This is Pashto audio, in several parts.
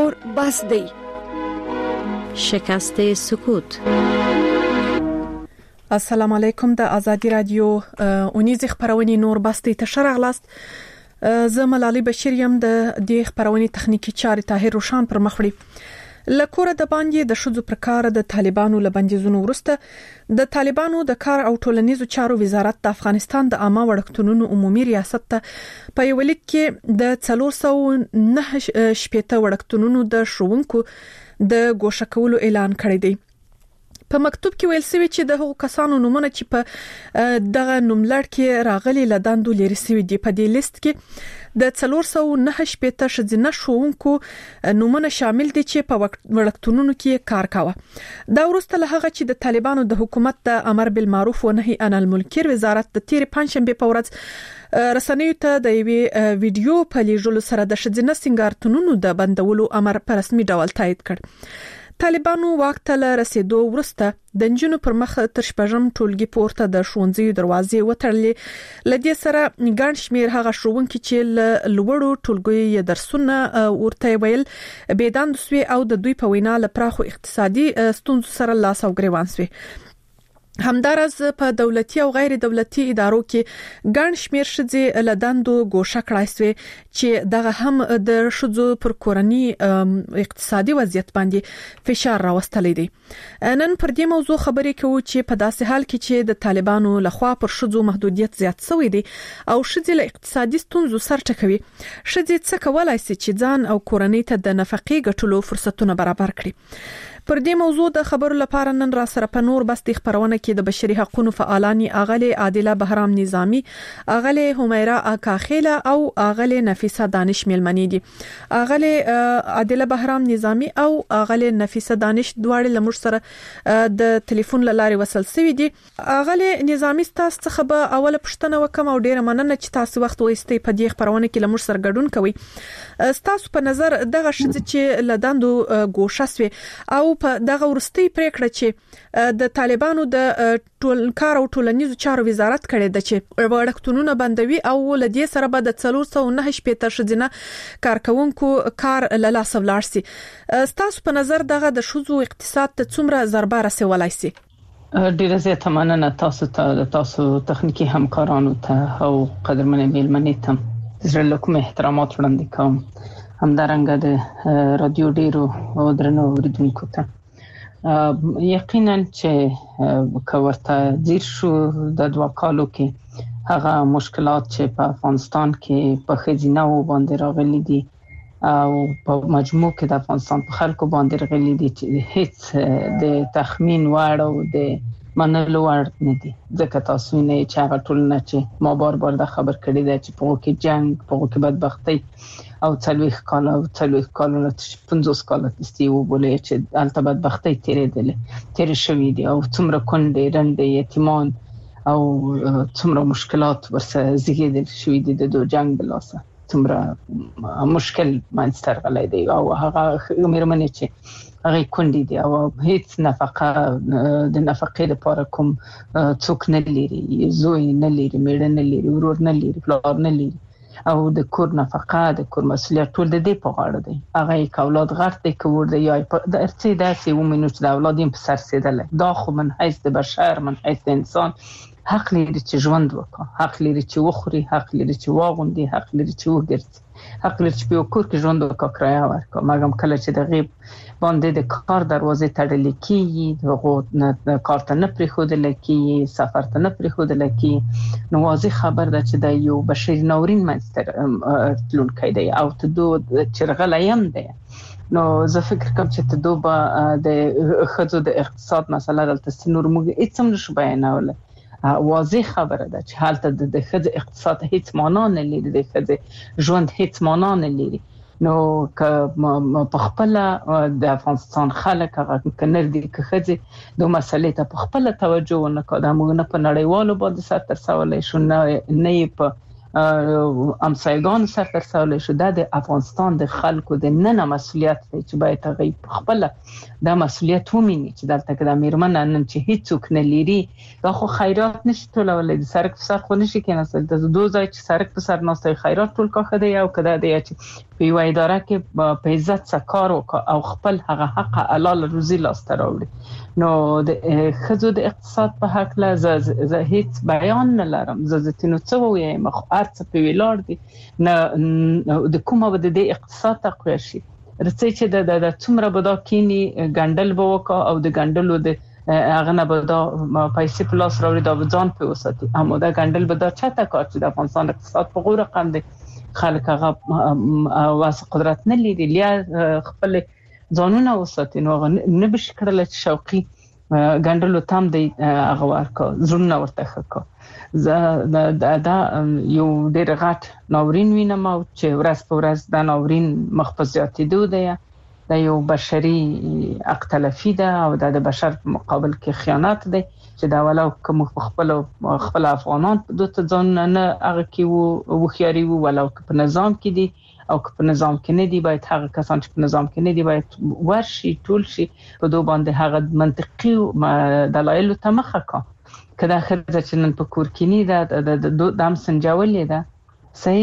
نور بس دی. شکست سکوت. السلام علیکم. د ازادي رادیو اونیز خبرونه نور بس دی ته شرغلاست. زه ملالي بشیر یم. د دې خبرونه تخنیکی چارې طاهر روشان پر مخ وړي. لکوره د باندې د شذو پر کار د طالبانو لبندیزونو ورسته د طالبانو د کار او ټولنیزو چارو وزارت د افغانستان د عامه وړکتونونو عمومي ریاست ته په یو لیک کې د 409 شپېته وړکتونونو د شروونکو د ګوښه کولو اعلان کړی دی. په مکتوب کې ویل شوی چې د هغو کسانو نومونه چې په دغه نوملړ کې راغلي لداندو لري شوی دی. په دې لیست کې د 409 شپېته شذینه شوونکو نومونه شامل دي چې په وړکتونونو کې کار کاوه. دا وروسته له هغه چې د طالبانو د حکومت د امر بالمعروف و نهي عن المنکر وزارت د تیر پنځشنبه په ورځ رسنیو ته د یوې ویډیو په لیږلو سره د شذینه سنگارتونونو د بندولو امر په رسمي ډول تایید کړ. طالبانو واک ته رسیدو ورسته د نجونو پر مخ تر شپږم ټولګي پورته د ښوونځي دروازې وتړلې. لدې سره ګڼ شمیر هغه ښوونکي چې لوړو ټولګي درسونه ورته ویل بيداند سوي او د دوی په وینا لپاره اقتصادي ستونزو سره لاس او ګریوان سوي. همدارز په دولتي او غیر دولتي ادارو کې ګڼ شمیر شذې لداندو ګوښه کړای سوي چې دغه هم د شذو پر کورنی اقتصادي وضعیت باندې فشار راوستلی دی. نن پر دې موضوع خبرې کوو چې په داسې حال کې چې د طالبانو لخوا پر شذو محدودیت زیات شوی دی او شذې له اقتصادي ستونزو سر ټکوي، شذې څه کولای شي چې ځان او کورنۍ ته د نفقې ګټلو فرصتونه برابر کړي. پر دې موضوع د خبرو لپاره نن را سره په نور بس د خبرونه کې د بشري حقوقو فعالانی اغلی عادله بهرام نظامی، اغلی همیرا اکاخیله او اغلی نفیسه دانش ملمنی دي. اغلی عادله بهرام نظامی او اغلی نفیسه دانش دواړه لمر سره د ټلیفون لارې وصل شوی دي. اغلی نظامی تاسو څخه به اوله پښتنه وکم او ډیره مننه چې تاسو وخت وایستئ په دې خبرونه کې لمر سره ګډون کوي. تاسو په نظر دغه شذ چې لداندو ګوښه سوي او په دغه ورستي پریکړه چې د طالبانو د ټول کار او ټولنیزو چارو وزارت کړي د چې وړکتونونه بندوي او لدې سره به د 409 شپېته شذینه کارکونکو کار له لاس ولاړ سي. تاسو په نظر دغه د شذو اقتصاد ته څومره ضربه رسولای سي؟ ډیره زیاته مننه تاسو تخنیکی همکارانو ته او قدرمنې میلمنې ته زړه له کومه احترامات وړاندې کوم. همدارنګه د رادیو ډیرو او درنو اوریدونکو ته یقینا چې کوورته زیر شو د 2 کالو کې هغه مشکلات چې په افغانستان کې په خزینه و باندې راغلي دي او په مجموع کې د افغانستان په خلکو باندې راغلي دي چې هیڅ د تخمین وړ او د منلو وړ نه دي. ځکه تاسو نه چې هغه ټولنه چې ما بار د خبر کړی دی چې په کې جنگ، په کې بدبختی او 40 کال او 40 کالونه 50 کال تستي و بولې چې البته بدبختی تیر شوی دي او څومره کونډې رنډې یتیمان او څومره مشکلات ورسره زیږیدل شوی دي د جنگ بلاسه څومره مشکل منځ غلای دی او هغه مېرمنې چې هغه کونډې دي او هیڅ نفقه د نفقې لپاره کوم څوک نه لري، زوی نه لري، میړه نه لري، ورور نه لري، پلار نه لري او د کور نفقه د کور مسؤلیت ټول د دې په غاړه دی. هغه یک اولاد غرت دی که ورده یا د ارثي داسې ومنو چې د اولاد یې په سر سیدل دا خو من حیث د بشر، من حیث د انسان حق لري چې ژوند وکړي، حق لري چې وخوري، حق لري چې واغوندي، حق لري چې وګرځي، حق لري چې په کور کې ژوند وکړي، کرایه ورکړي. مګم کله چې د غیب باندې د کار دروازې تړلې کیږي، د کار ته نه پریښودل کیږي، سفر ته نه پریښودل کیږي، نو واضح خبر ده چې د یو بشري ناورین منځ تلونکی دی او ته چرغلی هم دی. نو زه فکر کوم چې ته دوبه د ښځو د اقتصاد مسله دلته نور موږ هیڅ هم نشو بیانولی. واضح خبره ده چې حالت د ښځې اقتصاد هیڅ معنا نه لري، د ښځې ژوند هیڅ معنا نه لري. نو که په خپل د افغانستان خلک هغه کنر دي که ښځې د مسلې ته په خپل توجه ونه کړه، موږ نه په نړیوالو باندې سر ترسولی شو، نه په امسایګان سر ترسولی شو. دا د افغانستان د خلکو د نن مسؤلیت دی چې باید هغه خپل دا مسؤلیت ومني چې دلته کې د میرمن نن چې هیڅوک نه لري دا خو خیرات نشي ټولولای، د سرک په سر خو نشي کېناستل. د دوه ځای چې سرک په سر ناستای خیرات ټول کاخه دی او کده دی چې په یو اداره کې په عزت سره کار وکړي او خپل هغه حق حلال روزي لاسته راوړي. نو د خزو د اقتصاد په حق لا زه هیڅ بیان نه لرم. زه تنو څه وایم خو ارڅ په ویلار دي نه د کومه بده د اقتصاد تقویه شي رڅې چې د څومره بدا کینی ګندل بوکا او د ګندلو د هغه نه بدا پیسې پلاس راوړي دا ځان په وساتي. اما دا ګندل بدا چاته کار چې د افغانستان اقتصاد په غوړه رقم دي خلک هغه واس قدرت نه لري لیا خپل ځانونه وساتي. نو نه بش کړل چې شوقي ګندلو تام دی هغه ورکو زړه ورته خکو. دا یو ډېر غټ ناورین وینم او چې ورځ په ورځ دا ناورین مخفزياتي دی. دا یو بشري حق تلفي ده او د بشر په مقابل کې خیانت دی چې دا ولو کوم خپل افغانان د ځان نه هغه کې وو خياري وو ولو په نظام کې دي او په نظام کې نه دی باید هغه کسان چې په نظام کې نه دی باید ورشي ټول شي په دوه باندې هغه منطقي دلایل ته مخه کا کله خرڅ چې نن په کور کې نه ده د سنجاولې ده صحیح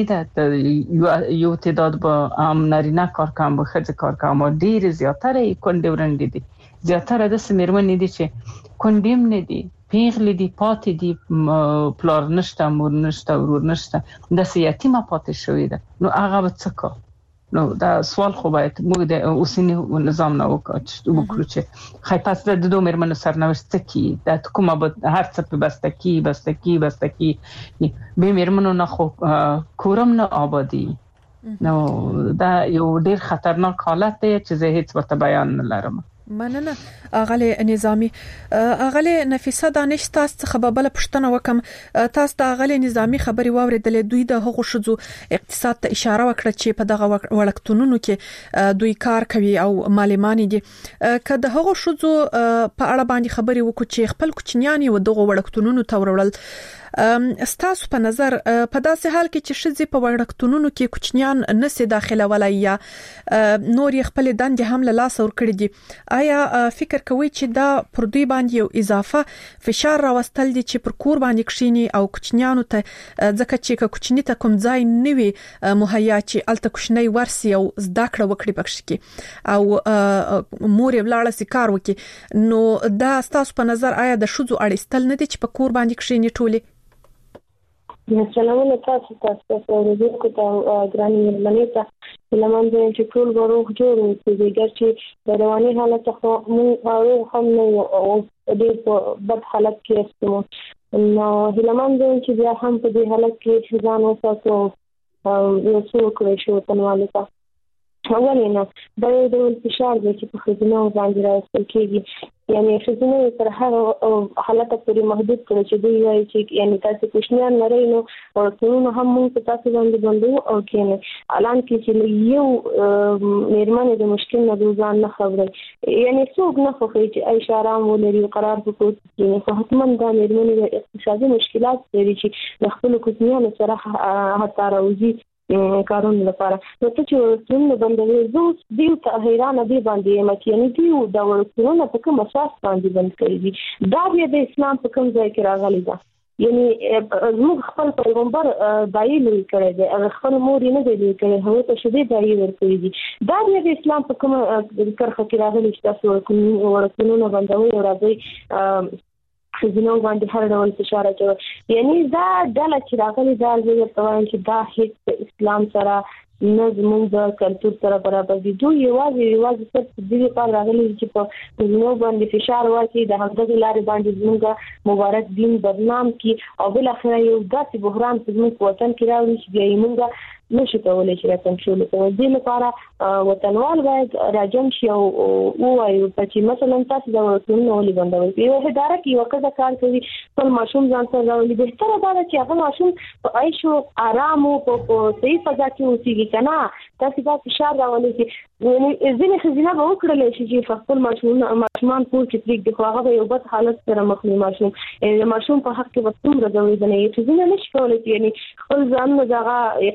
ده یو تعداد به نارینه کار کوم به خځه کار کوم ډیر زیاتره کونډې ورنډې دي زیاتره د سیمرمنې دي چې کونډیم نه دي پیغلې دي پاتې دي پلار نشته مور نشته ورور نشته د سیاتیمه پاتې شوې ده. نو هغه به څه کو؟ نو دا سوال خو باید موږ د اوسنی نظام نه وکړو چې خیپاس د دوه مرمنو سرنوشت کی د کومه به هر څه په بستکی به مرمنو نه خو کورم نه آبادی. نو دا یو ډیر خطرناک حالت دی چې زه هیڅ ورته بیان نه لرم. مننه اغلی نظامی. اغلی نفیسه دانش تاسو څخه بل پښتنه وکم تاسو د اغلی نظامی خبري واوریدلې دوی د هغو شذو اقتصاد ته اشاره وکړه چې په دغه وړکتونونو کې دوی کار کوي او مالمانی دي. که د هغو شذو په اړه باندې خبري وکړو چې خپل کوچنیان یو دغه وړکتونونو ته ورول ستاسو په نظر په داسې حال کې چې شذې په وړکتونونو کې کوچنیان نسي داخله ولای یا نور خپل دندې هم له لاس ور کړی دي آیا فکر کوي چې دا پر دوی باندې یو اضافه فشار راوستل دي چې پر کور باندې کښینی او کوچنیانو ته ځکه چې کوچنی ته کوم ځای نیوي مهیا چې الته کوچنی ورسي او زده کړه وکړي پکښ کې او مور ولاړه سي کار وکړي نو دا ستاسو په نظر آیا د شذو اړیستل نه دي چې په کور باندې کښینی ټولي؟ سلامونه تاسو ورځو ته ګراني ملمنه لمن دې چې ټول غروخ جوړ وي چې د رواني حالت خو موږ هم نه او دې په حالت کې استمو نو لمن دې چې بیا هم په دې حالت کې ځان وساتو یو څو کړی شو تنواله تا اولینه دا یو ډول فشار دی چې په خزینه باندې راځي کېږي یعنی خزینه تر هغه حالت پورې محدود کړي چې دوی وايي چې یعنی تاسو کوشنیان لري نو ټولنه هم موږ تاسو باندې بندو او کېنه اعلان کې چې یو میرمنې د مشکل نه ځان نه خبره یعنی څوک نه خوښي چې اشاره ولري قرار وکړي چې خو حتما دا میرمنې د اقتصادي مشکلات لري چې د خپل کوچنیانو سره حتی راوځي کارونه لپاره نو ته چې څنګه بندوي زه دیو ته حیرانه دی باندې مکیانی دیو دا ورته په کوم اساس باندې بند کړی دي دا د اسلام په کوم ځای کې راغلی ده یعنی موږ خپل پیغمبر دایي لري کړی دی خپل مور نه دی لري کړی هغه ته شدي دایي ورکړي دي دا د اسلام په کوم کرخه کې راغلی چې تاسو ورته بندوي او راځي خزینه باندې هر ډول فشار اچوي یعنی دا ډله چې راغلي دا زه ته وایم چې دا هیڅ اسلام سره نه زموږ د کلتور سره برابر دي دوی یوازې صرف دې لپاره راغلي چې په خزینه باندې فشار واچي د همدغه لارې باندې زموږ مبارک دین بدنام کی او بل اخر یو داسې بحران په زموږ وطن کې راوړي چې موږ نشو کولای چې کنټرول کړو دې لپاره وطنوال باید راجم شي او وایي چې مثلا تاسو دا ورته ولې بندوي یو اداره کې یو کده کار کوي ټول ماشوم ځان سره راولي به تر دا چې هغه ماشوم په عيشو آرام او په صحیح فضا کې اوسېږي کنه تاسو دا فشار راولي چې یعنی ځینې خزینه به وکړل شي چې خپل ماشومان پور کې پریږدي خو هغه یو بد حالت سره مخ ماشوم په حق کې وڅومره دوی نه یې ځینې نشي کولای یعنی خپل ځان نه دغه اقتصادي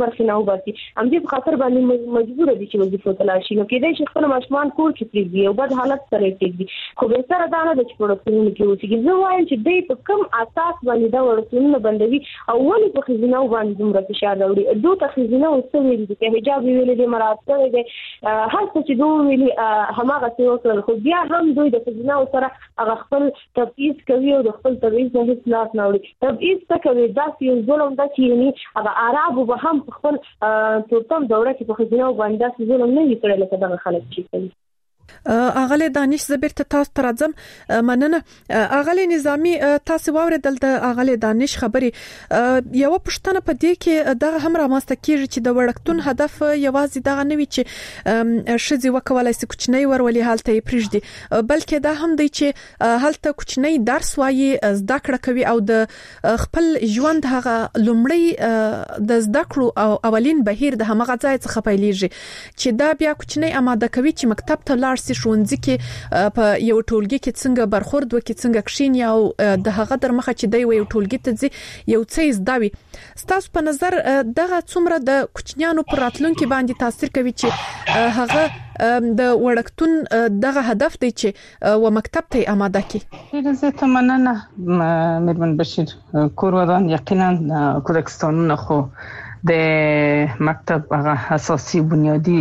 برخې نه وباسي. همدې په خاطر باندې مجبور دي چې وظیفه ته لاړ شي. نو کېدای شي خپل ماشومان کور کې پرېږدي او بد حالت سره پرېږدي، خو بهتره دا نه ده چې په وړکتونونو کې اوسېږي. زه وایم چې دوی په کوم اساس باندې دا وړکتونونه بندوي او ولې په ښځینه باندې دومره فشار راوړي. دوی ته ښځینه څه ویلي دي، که حجاب ویلي دي، مراعات کړی دی، هر څه چې دوی ویلي هماغسې وکړل، خو بیا هم دوی د ښځینه سره هغه خپل تبعیض کوي او د خپل تبعیض نه هېڅ لاس نه وړي. تبعیض څه کوي؟ داسې یو ظلم ده چې یعنې هغه عربو به هم په خپل تورتم دوره کې په ښځینه باندې داسې ظلم نه وي کړی لکه دغه خلک چې کوي. اغله دانش زبیر ته تاسو ترځم مننه. اغله نظامی تاسو واوریدل د اغله دانش خبري یو پښتنه په دې کې دغه هم رامسته کیږي چې د وړکتون هدف یوازې دغه نه وي چې شذي وکولای سي کوچنی ورولي حالت یې پرېږدي، بلکې دا هم دی چې حالت کوچنی درس وایي، زده کړه کوي او د خپل ژوند هغه لومړی د زده کړو او اولین بهیر د همغه ځای څخه پیلېږي چې دا بیا کوچنی آماده کوي چې مکتب ته لاړ سي، ښوونځي کې په یو ټولګي کې څنګه برخورد وکړي، څنګه کښیني او د هغه در مخه چې دی یو ټولګي ته ځي یو څه زده وي. ستاسو په نظر دغه څومره د کوچنیانو پر راتلونکي باندې تاثیر کوي چې هغه د وړکتون دغه هدف دی چې و مکتب ته آماده کړي؟ زه ته مننه میرمن بشیر. کور ودان یقینا کودکستانونه خو د مکتب هغه اساسي بنیادی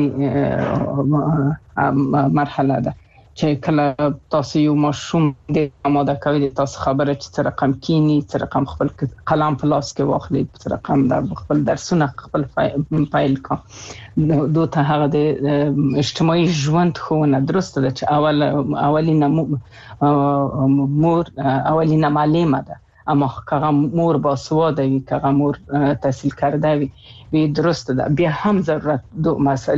مرحله ده چې کله تاسو یو ماشوم د آماده کوي، تاسو خبره چې څه رقم کینی، څه رقم خپل قلم په لاس کې واخلي، څه رقم د خپل درسونه خپل فایل کا دوته هغه د اجتماعي ژوند خوونه درسته ده چې اولینه معلمه ده، اما که مور باسواده وي، که مور تحصیل کرده وي درسته ده. بیا هم ضرورت دو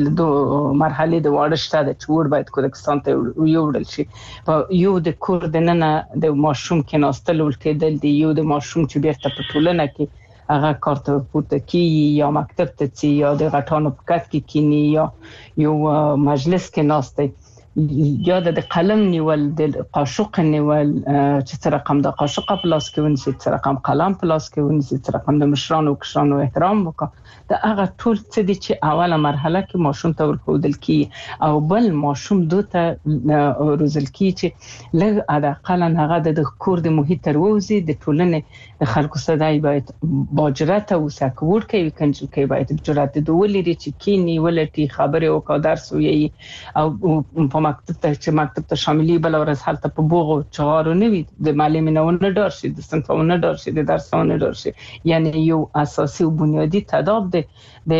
مرحله د واړه شته ده چې ور باید کودکستان ته یوړل شي. په یو د کور د ننه د ماشوم کې ناستل ولکېدل دی، یو د ماشوم چې بیرته په ټولنه کې هغه کار ته پورته کیږي یا مکتب ته ځي یا د غټانو په کټ کې کینی یا یو مجلس کې ناسته یا د قلم نیول، د قاشق نیول، چې څه رقم د قاشق په لاس کې ونیسي، څه رقم قلم په لاس کې ونیسي، څه رقم د مشرانو کشرانو احترام وکړي. دا هغه ټول څه دي چې اوله مرحله کې ماشوم ته ورکول کی او بل ماشوم دوته روزل کی چې لږ اقل هغه د کور د محیط تر ووزي، د ټولنې د خلکو صداي باید باجرته وسکور کوي، کنجل کوي، باید جرأت د ولري چې کینی ولټي خبره او کا درس وي او په مکتب ته شاملي بل ورځ حالت په بوغو چغارو نه وي، د معلمینو نه ډار شي، د صنفونو نه ډار شي، د درسونو ډار شي. یعنی یو اساسي او بنیادی تضاد د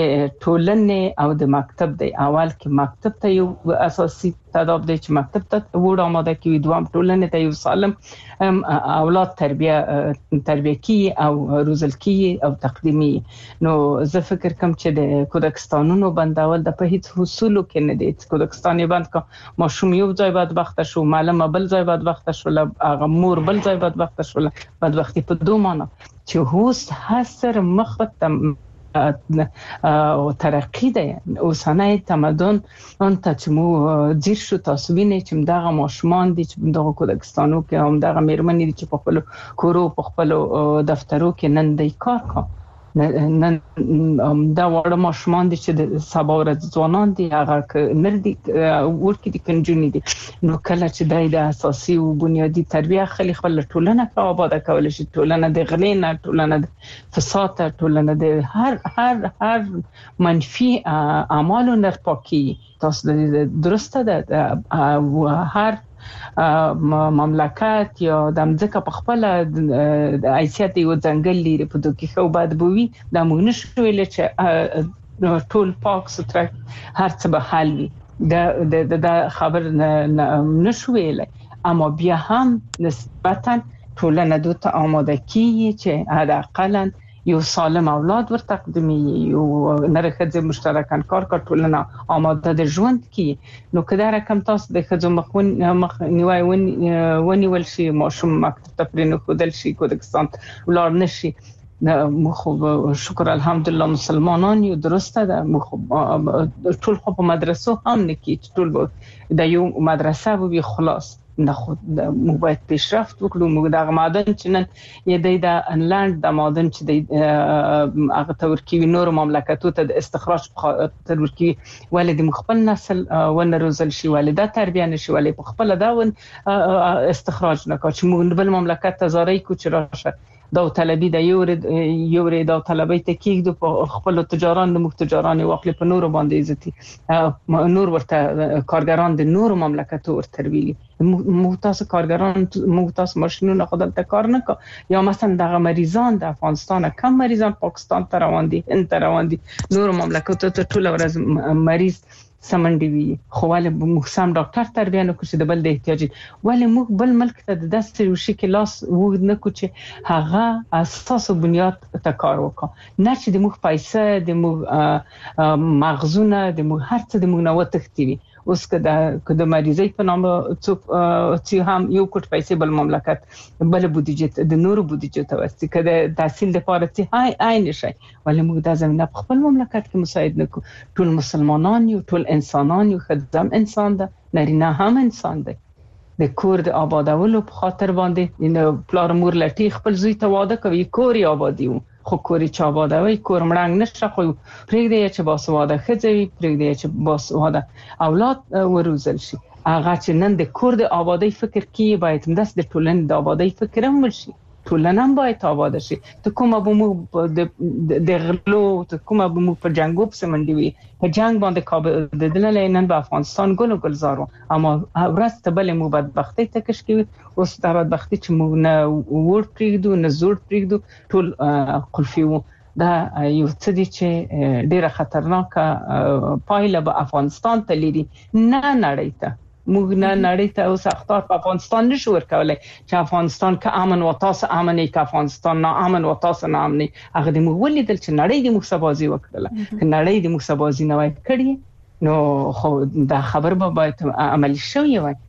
ټولنې او د مکتب دی. اول کې مکتب ته یو اساسي تضاد دی چې مکتب ته وړ آماده کوي، دوام ټولنې ته یو سالم اولاد تربیه کی او روزل کی او تقدیمی. نو زه فکر کوم چې د کودکستانونو بندول د په هیڅ حصولو کې نه دی. کودکستان یې بند کا ماشوم یو ځای بدبخت شو، معلم بل ځای بدبخت شو، هغه مور بل ځای بدبخت شو. بدبختی په دوه معنی چې هوس حسر مخته او ترقی ده. اوسنۍ تمدن انت چې مو زیر شو تاسو وینئ چې دغه ماشومان دي چې دغه کودکستانو کې هم دغه میرمنې دي چې په خپل کورو په خپل دفترو کې نن د کار کوي. نن دا وړ ماشومان دي چې د سبا ورځ ځوانان دي، هغه نردي ورکې دي کنجونی دي. نو کله چې د اساسي او بنیادی تربیه خلی خپل ټولنه په آباد کول شي، ټولنه د غلینه، ټولنه د فساد، ټولنه د هر منفي اعمالو نه پاکي. تاسو درسته ده هر مملکت یا د مځکه په خپل د حیثیت یو ځنګل لري په دوی خو بعد بوي د مونږ شویل چې ټول پاک ستر هر څه به حل وي. د خبر نشویل، اما بیا هم نسبتا ټولنه دوته آماده کیږي چې حداقل یو سالم اولاد ور تقدیمي، یو نرخه مشترکان کار ټولنه آماده د ژوند کی. نو کله رقم تاسو د خځو مخ نیوي ونیول شي، ماشوم مکتب ته پرې نه خودل شي، کودکستان ولر نشي. مخ شکر الحمدلله مسلمانان یو درسته ده. مخ ټول خو په مدرسو هم نه کی، ټول د یو مدرسه وي خلاص نه خود موږ باید پیشرفت وکړو. موږ د معدن چې نن یې د انلاند د معدن چې د هغه تورکی نور مملکتو ته د استخراج تورکی ولې د خپل نسل ونه روزل شي ولې د تربیه نشي ولې په خپل دا استخراج نه کوي چې موږ بل مملکت ته زاري کو چې راشه دا طلبي د یو دا طلبي ته کېږي په خپل تجاران د مختجران واقع په نور باندې عزتي نور ورته کارګران د نور مملکتو ورته ویلي مختص کارګران مختص ماشینونه خدای ته کار نه کوي یا مثلا د مریضان د افغانستان کم مریضان پاکستان ته روان دي ان ته روان دي نور مملکتو ته ټول ورځ مریض سمندي وي خو ولې موږ سم ډاکټر تربیه نه کوو د بل د احتیاج ولې موږ بل ملک ته د دستې وشي کې لاس وګد نه کوو چې هغه اساس او بنیاد ته کار وکړو نه چې د موږ پیسې د موږ مغزونه د موږ هر څه د موږ نه وتښتي اوس که د مریضۍ په نامه چې هم یو کوټ پیسې بل مملکت بل بودیجه د نورو بودیجه ته ورسي که د تحصیل لپاره چې عین شي ولې موږ د زمينه په خپل مملکت کې مساعد نکو ټول مسلمانان یو ټول انسانان یو خدام انسان ده نارینه هم انسان ده د کور د آبادولو په خاطر باندې ان پلار مور لټي خپل زوی ته واده کوي کور یې آبادیو خو کوري چا آبادوي کور مړنګ نشه خو پرېږدي چې باسواده خځوي پرېږدي چې باسواده اولاد وروزل شي هغه چې نن د کور د آبادی فکر کوي باید داس د ټولنې د آبادی فکر هم وشي ټولنه هم باید آباد شي ته کومه به موږ د غلو ته کومه به موږ په جنگو په سمندي وي په جنگ باندې کابل د دلته نن په افغانستان ګل گلزارو اما ورسته بل مو بدبختی ته کش کوي اوس د بدبختی چې موږ نه ور پریږدو نه زور پریږدو ټول قلفي وو دا یو څه دي چې ډیره خطرناکه پایله به افغانستان ته لري نه نړۍ ته موږ نه نړۍ ته اوس اختار په افغانستان نشو ورکولای چې افغانستان که امن و تاسو امنه که افغانستان نه امن و تاسو نه امنه هغه د موږ ولیدل چې نړۍ د موږ سبازي وکړه که نړۍ د موږ سبازي نه وای کړی نو خو دا خبر به باید عملی شوی وای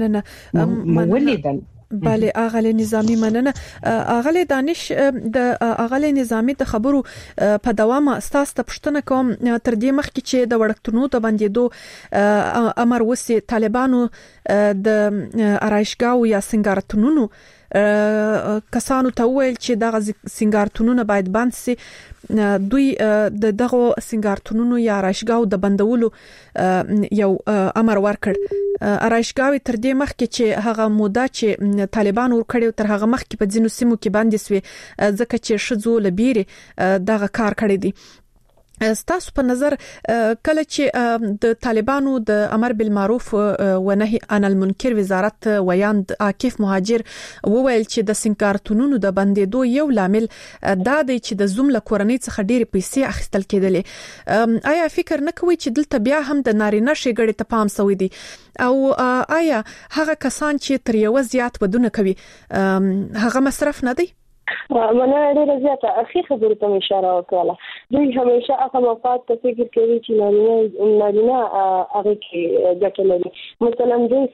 مننه ولیدل بله اغلی نظامی مننه اغلی دانش د اغلی نظامی د خبرو په دوام اساس ته پښتنه کوم تر دې مخکې چې د وړکتونو د بندیدو امر وسی طالبانو د ارایشګاو یا سنگارتونونو کسانو ته ویل چې دغه سنگارتونونه باید بند سي دوی د دغه سنگارتونونو یا ارایشګاو د بندولو یو امر ورکړ ارایشګاوي تر دې مخکې چې هغه موده چې طالبان ور کړی تر هغه مخکې په ځینو سیمو کې باندې سوي ځکه چې شذو لبيري دغه کار کړی دی ستاسو په نظر کله چې د طالبانو د امر بالمعروف و نهي عن المنکر وزارت ویاند عاکف مهاجر وویل چې د سنگارتونونو د بندیدو یو لامل دا دی چې د زوم له کورنۍ څخه ډېری پیسې اخیستل کېدلې آیا فکر نه کوي چې دلته بیا هم د نارینه شګړې ته پام شوی دی او آیا هغه کسان چې تر یو زیات ودونه کوي هغه مصرف نه دی مننه ډیره زیاته اخی خبرې ته اشاره وکړه دوی همیشه هغه مفاد ته فکر کوي چې نارینه هغه کې ګټه لري مثلا دوی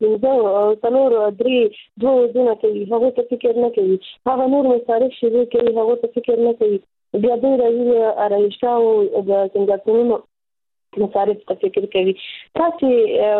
څلور درې دوه ځونه کوي هغه ته فکر نه کوي هغه نور مصارف شروع کوي هغه ته فکر نه کوي بیا دوی راځي ارایشا او د څنګه مصارف ته فکر کوي تاسو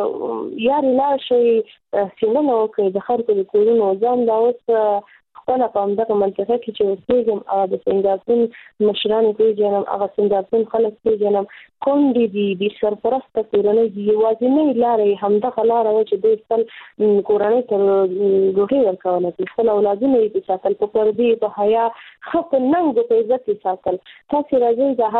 یاري لا شي څنګه نو کوي د خلکو د کورونو ځان دا اوس خپل په همدغه منطقه کې چې اوسېږم د سنگاپور مشران پیژنم هغه سنگاپور خلک پیژنم کوم دي سرپرسته کورنۍ دی یوازینۍ لارې همدغه لارې چې دوی خپل کورنۍ ته روټي ورکول دي خپل اولادونه یې ساتل په پردي په حیا خپل ننګ په عزت ساتل تاسو راځي دا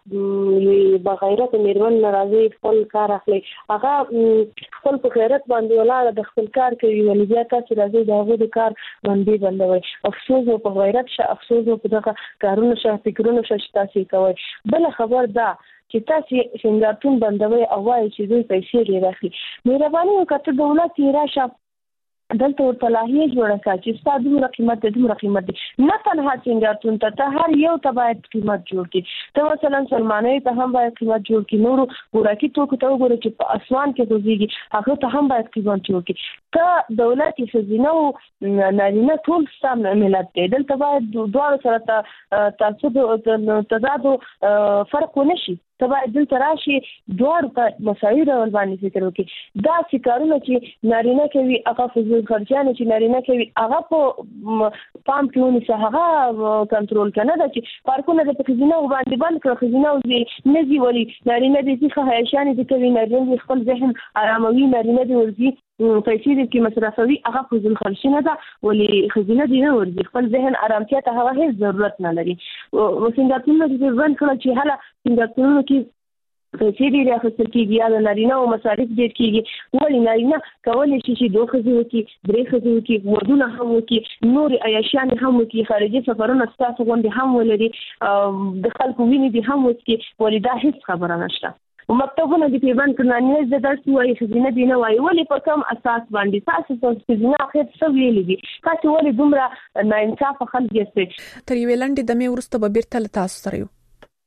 هغه بغیرت میرمن ناراضي خپل کار اخلي هغه خپل په غیرت باندې ولاړ د خپل کار کوي ولې بیا تاسو راځي دا هغه کار باندې بندوي افسوس په غیرت شه افسوس په دغه کارونه شه فکرونه شه تاسو کوي بل خبر دا چې تاسو څنګه بندوي او وايي چې دوی پیسې لري راخلي مهرباني وکړئ دولت یې راشه دلته ورته لاهي جوړه کړه چې ستاسو دومره قیمت دي نه تنها څنګه ته هر یو ته باید قیمت جوړ کړي ته مثلا سلمانۍ ته هم باید قیمت جوړ کړي نور ګورکی توکو ته وګورئ چې په اسمان کې دوزيږي هغه ته هم باید قیمت جوړ کړي ته دولت یې سزینو نارینه ټول سم ملت دی دلته باید دوه سره تاسو د تضاد فرق ونشي تبع دل تراشي دوار په مسایل ول باندې فکر وکړي دا چې کارونه چې نارینه کوي هغه فزول خرچانه چې نارینه کوي هغه په پام کې ونیسه هغه کنټرول کنه دا چې پارکونه د خزینه باندې بند کړ خزینه او نزي ولي نارینه دې څخه هیشان دي کوي نارینه خپل ذهن آراموي نارینه دې ورځي پیسې دې کې مصرفوي هغه فزول خرچینه ده ولې خزینه دې نه ورځي خپل ذهن آرامتیا ته هغه هیڅ ضرورت نه لري وسنګاپور دې ځان کړ چې هله سنګاپور کې پیسې دې راخستل کېږي یا نارینه او مصارف ډېر کېږي ولې نارینه کولای شي چې دوه ښځې وکړي درې ښځې وکړي ودونه هم وکړي نورې عیاشیانې هم وکړي خارجي سفرونه ستاسو غوندې هم ولري د خلکو وینې دې هم وڅکي ولې دا هیڅ خبره نشته مکتبونه د پیوند کړنانیز د درس وایي خزینه دی نه وایي ولې په کوم اساس باندې تاسو خزینه اخر څه ویلي دي تاسو ولې دومره ناانصاف خلک یاست تر یو لاندې د مې ورسته به بیرته تاسو سره یو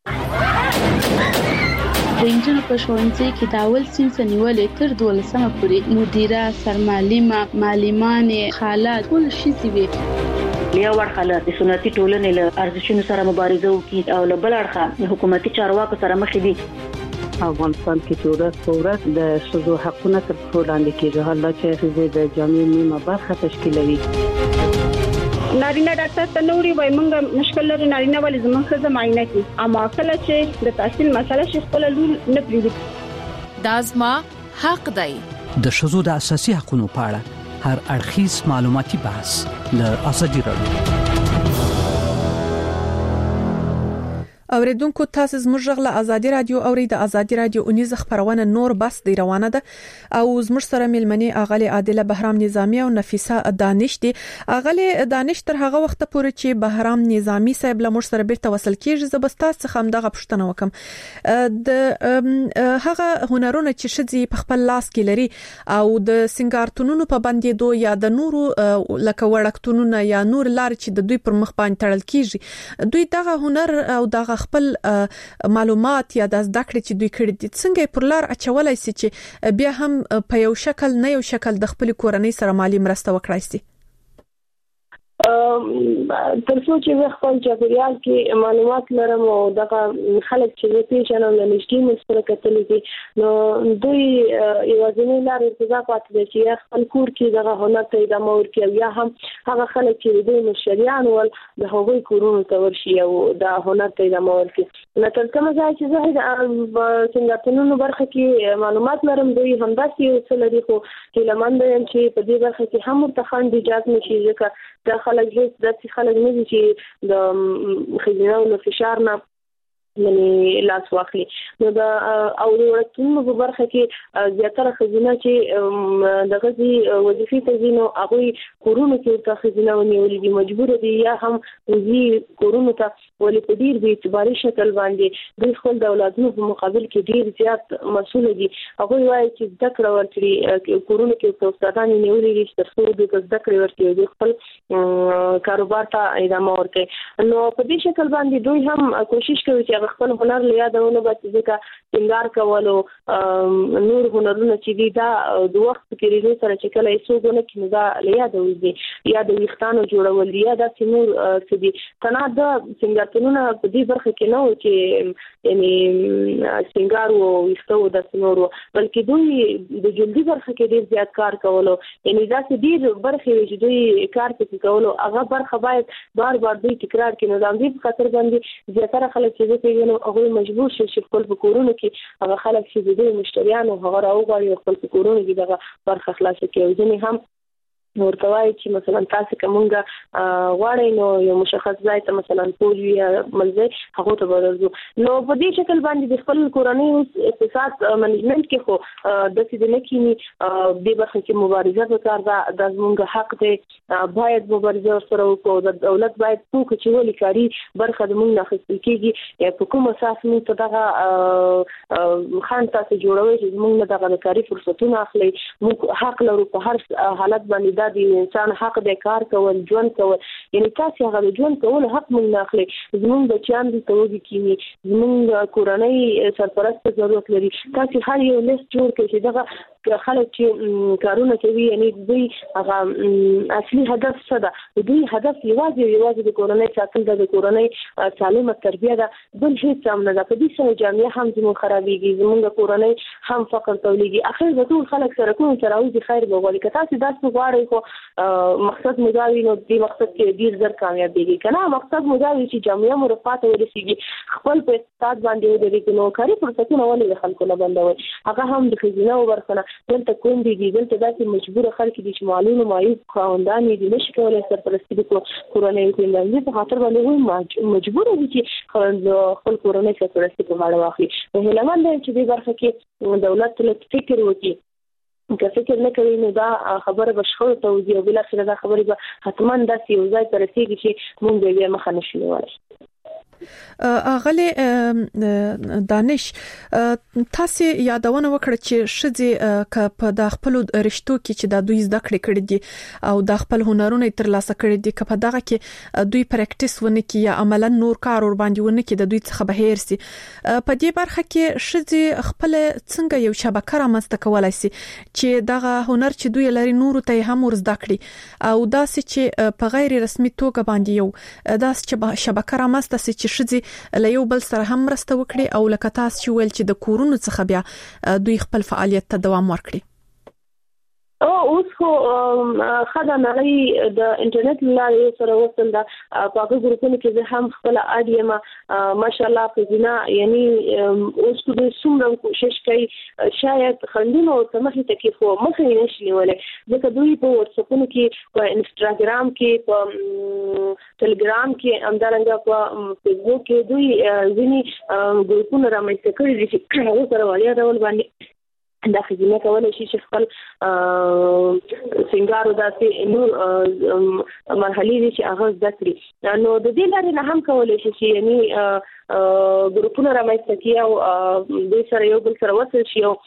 د انجنونو په ښوونځي کې د اول صنف نیولې تر 12مه پورې مدیره سرمعلمه معلمانې خالات ټول شي وي لیا ورخاله د سنتي ټولنې له ارزښتونو سره مبارزه وکړي او له بل اړخه حکومتي چارواکو سره مخ دي افغانستان کې ورځ د شذو حقونه تر څو لاندې کېږي حالا چې شذو د جامعي نیمه برخه تشکیلوي نارینه ډاکټر ته نوري وای مونږه مشکل لري نارینه ولې زموږ څه معاینه کوي اما کله چې د تحصیل مسله شي خپل لول نه پریږدي دا زما حق دی د شذو د اساسي حقوقو په اړه هر اړخیز معلوماتي بحث د ازادي راډیو اوریدونکو تاسو زموږ غږ له ازادي رادیو اوري د ازادي رادیو اونیز خبرونه نور بس دی روانه ده او زموږ سره ملمنې اغلی عادله بهرام نظامی او نفیسه دانش دي اغلی دانش تر هغه وخت پورې چې بهرام نظامی صاحب له موږ سره بیرته وصل کیږي زبستا څخه هم دغه پښتنه وکم د هغه هنرونه چې شذي په خپل لاس کې لري او د سنگارتونونو په باندې دوه یا د نورو لکه وړکتونونه یا نور لار چې د دوی پر مخ باندې تړل کیږي دوی دغه هنر او دغه خپل معلومات یا د زده کړې چې دوی کړې دي څنګه پر لار اچولای شي چې بیا هم په یو شکل نه یو شکل د خپل کورنۍ سره مالی مرسته وکړای شي ترڅو چې خپل چاپیریال کې معلومات لرم او دغه خلک چې پیژنم له نږدې مستره کتلې دي نو دوی یوازینی لار ارتباط پاتې دي چې خپل کور کې دغه هنر ته د مور کې یا هم هغه خلک چې دوی مشریان ول د هغوی کورونو ته ورشي او د هنر ته د مور کې نو تر کومه ځای چې زه څنګه تنونو برخه کې معلومات لرم دوی هم داسې یو څه لري خو چې لمنده چې په دې برخه کې هم مرتخان دي اجازه نشي ځکه دا خلک هیڅ داسې خلک نه دي چې د خزینه او فشار نه یعنی لاس واخلي نو دا او ورته په برخه کې زیاتره خزینه چې د غزي وظیفې ته ځینو هغه کورونو کې ته خزینه ونیولې دي مجبور دي یا هم وزي کورونو ته ولې په ډیر به اعتباري شکل باندې د خپل دولتونو په مقابل کې ډیر زیات مسؤل دي هغه وایي چې ذکر ورکړي کورونو کې استادان نیولې دي چې تاسو د ذکر ورکړي خپل کاروبار ته ادامه ورکړي نو په دې شکل باندې دوی هم کوشش کوي چې خپل هنر له یادونه بچي ځکه څنګه کولو نور هنرونه چې دي دا د وخت کې لري سره چې کله یې څوګونه کې دا له یادوي یا د وختانو جوړول یا د نور چې دي تنه د څنګه په دې برخه کې نه و چې یعنی څنګه وو وختو د نور بلکې دوی د جلدی برخه کې ډیر زیات کار کولو یعنی دا چې ډیر برخه چې دوی کار کوي کولو هغه برخه باید بار بار دوی تکرار کړي نو د دې خاطر باندې زیاتره خلک چې نو هغه مجبور شي چې خپل کورونه کې هغه خلک چې د مشتریانو هغه راوغواړي خپل کورونه کې دغه برخه خلاص کړي ځنې هم ورته وایي چې مثلا تاسو کومه غواړئ نو یو مشخص ځای ته مثلا پولی یا ملځي هغه ته ورځو نو په دې شکل باندې د خپل کورنۍ اقتصاد منیجمنت کې خو د دې نه کینی د برخه کې مبارزه وکړه د زموږ حق دی باید مبارزه سره وکړو د دولت باید څوک چې ولې کاری برخه د موږ نه خپل کېږي په کوم اساس موږ دغه خان تاسو جوړوي چې موږ دغه کاری فرصتونه اخلي موږ حق لرو په هر حالت باندې د انسان حق د کار کول ژوند کول یعنی تاسو هغه د ژوند کول حق مونږ نه اخلي زمونږ بچیان د توګه کینی زمونږ کورنۍ سرپرست ضرورت لري تاسو هر یو لیست جوړ کړئ چې دغه خلک چې کارونه کوي یعنی دوی هغه اصلي هدف څه ده دوی هدف یوازې د کورنۍ ساتل د کورنۍ سالمه تربیه ده بل هیڅ هم نه ده په دې سره جامعه هم زموږ خرابېږي زموږ کورنۍ هم فقر تولیږي اخر به ټول خلک سره کوم تراوي خیر به ولي که تاسو داسې غواړئ خو مقصد مداوي نو دې مقصد کې ډیر زر کامیابېږي کنه مقصد مداوي چې جامعه مرفات ورسیږي خپل په استاد باندې ودرېږي نو کاري فرصتونه ولې د خلکو نه بندوي هغه هم د خزینه ورکنه دلته کوم دي دلته داسې مجبور خلک دي چې معلومه معیوب خواندان دي نشي کولای سرپرستی وکړي کورنۍ کوي د په خاطر باندې مجبور دي چې خپل کورنۍ سرپرستی په غاړه واخلي په هلمند چې د برخه کې دولت له فکر وکړي که فکر نه کوي نو دا خبره به شخړو ته وځي او بل اخر دا خبره به حتما داسې یو ځای ته رسیږي چې مونږ به مخه نشو نیولی اغلی دانش تاسو یادونه وکړه چې شذې ک په د خپل رشتو کې چې د دوی زده کړې دي او د خپل هنرونه ترلاسه کړي دي ک په دغه کې دوی پریکټیس ونه کی یا عملاً نور کار ور باندې ونه کی د دوی څخه بهیر سي په دې برخه کې شذې خپل څنګه یو شبکه رامنځته کولای سي چې دغه هنر چې دوی لري نور ته هم ور زده کړي او داسې چې په غیر رسمي توګه باندې یو داسې چې شبکه رامنځته سي چې شذې له یو بل سره هم مرسته وکړي او لکه تاسو چې ویل چې د کورونو څخه بیا دوی خپل فعالیت ته دوام ورکړي اوس خو خدای نړۍ د انټرنیټ لارې سره وصل ده په هغه ګروپونو کې زه هم خپل اډیم ماشاءالله په جنا یعنی اوس کو د څومره کوشش کوي شاید خندونو سمخې ته کې خو مخې نشي ولې ځکه دوی په واتساپونو کې په انستګرام کې په ټلګرام کې همدارنګه په فیسبوک کې دوی ځینی ګروپونه رامنځته کړي دي چې هغه سره وړیا ډول باندې دا خدمت کولای شي چې خپل سنگارو داسې نور مرحلې دي چې هغه زده کړي نو د دې لارې نه هم کولای شي چې یعنی ګروپونه رامنځته کړي او د سره یو بل سره وصل شي او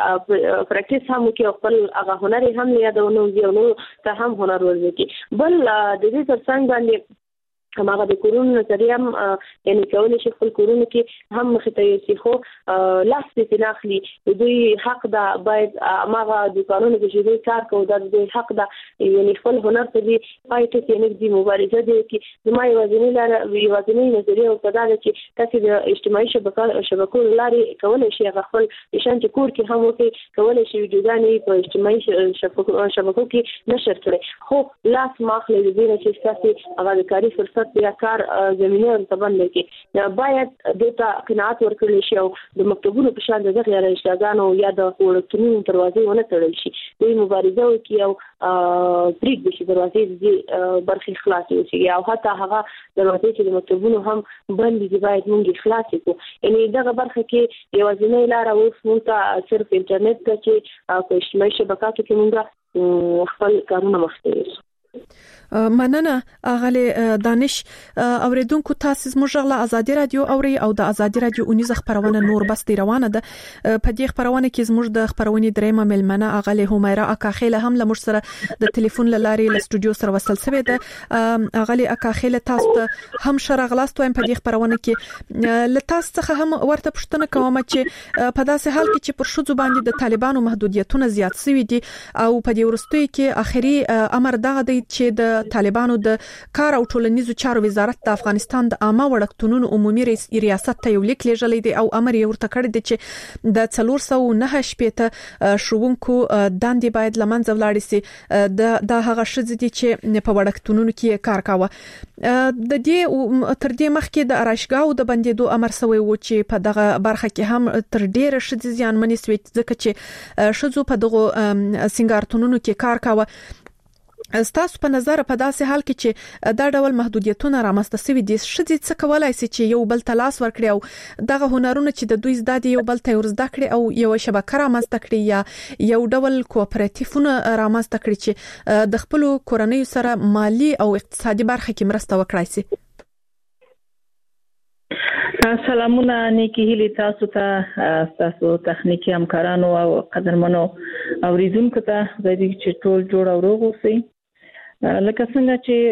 پریکټیس هم کوي خپل هغه هنر هم یادونه یو نو ته هم هنر ورزکي بل د دې ترڅنګ باندې هماغه د کورونو نظریه هم یعنی کولای شي خپل کورونو کې هم مخته یوسي خو لاس دې ناخلي دوی حق دا باید هماغه دکانونو کې دوی کار کوي دا دوی حق دا یعنی خپل هنر ته دی پایته یعنی د مبارزه دي چې زما یوازینی نظریه او دا چې تاسو د اجتماعي شبکو لارې کولای شي خپل نشان چې کور کې هم وکړي کولای شي ویډیوګانې په اجتماعي شبکو کې نشر کړي خو لاس ماخلي دې چې تاسو هغه کاری فرصت یا کار زمينه ورتبند کې باید دته قناعت ورکړل شي او د مکتبونو په شان د غیر اشتغالانو یا د ورکتونو دروازې ونه تړل شي دوی مبارزه وکړي او پریک د شي دروازې د برخې خلاصې شي او حتی هغه دروازې چې د مکتبونو هم بند دي باید موږ خلاصې کړو یعنی دغه برخه کې یوازینی لار اوس موږ صرف انټرنیټ ته چې په اجتماعي شبکاتو کې موږ خپل کارونه مخته یو مننه اغلی دانش اوریدونکو تاسو زموږ غلا ازادي رادیو اوري او د ازادي رادیو اونیزه خبرونه نور بس دی روانه ده په دې خبرونه کې زموږ د خبرونې درېمه ملمنه اغلی همیرا اکاخیله هم لمر سره د ټلیفون لارې له استودیو سره وصل شوی ده اغلی اکاخیله تاسو هم شرغلاست وایم په دې خبرونه کې ل تاسو څخه هم ورته پښتنه کوم چې په داسې حال کې چې پر شذو باندې د طالبانو محدودیتونه زیات شوي دي او په دې ورستوي کې اخري امر دغه دی چې د طالبانو د کار او ټولنیزو چارو وزارت د افغانستان د عامه وړکتونونو عمومي ریاست ته یو لیک لیږلی دی او امر یې ورته کړی دی چې د 409 شپېته شوونکو دندې باید لمنځه ولاړې سي د هغه شذې دي چې په وړکتونونو کې کار کاوه د دې تر دې مخکې د ارایشګاو د بندیدو امر سوی و چې په دغه برخه کې هم تر ډیره شذې زیانمنې سوي ځکه چې شذو په دغه سنگارتونونو کې کار کاوه ستاسو په نظر په داسې حال کې چې دا ډول محدودیتونه رامنځته شوي دي شذې څه کولای شي چې یو بل تلاس ورکړي او دغه هنرونه چې د دوی زده دي یو بل ته ورزده کړي او یو شبکه رامنځته کړي یا یو ډول کوآپراتیفونه رامنځته کړي چې د خپل کورنۍ سره مالی او اقتصادي برخه کې مرسته وکړي شي سلامونه نیکی هیله تاسو ته تخنیکی همکارانو او قدرمنو اوریدونکو ته د دې چې ټول جوړ او روغ اوسئ لکه څنګه چې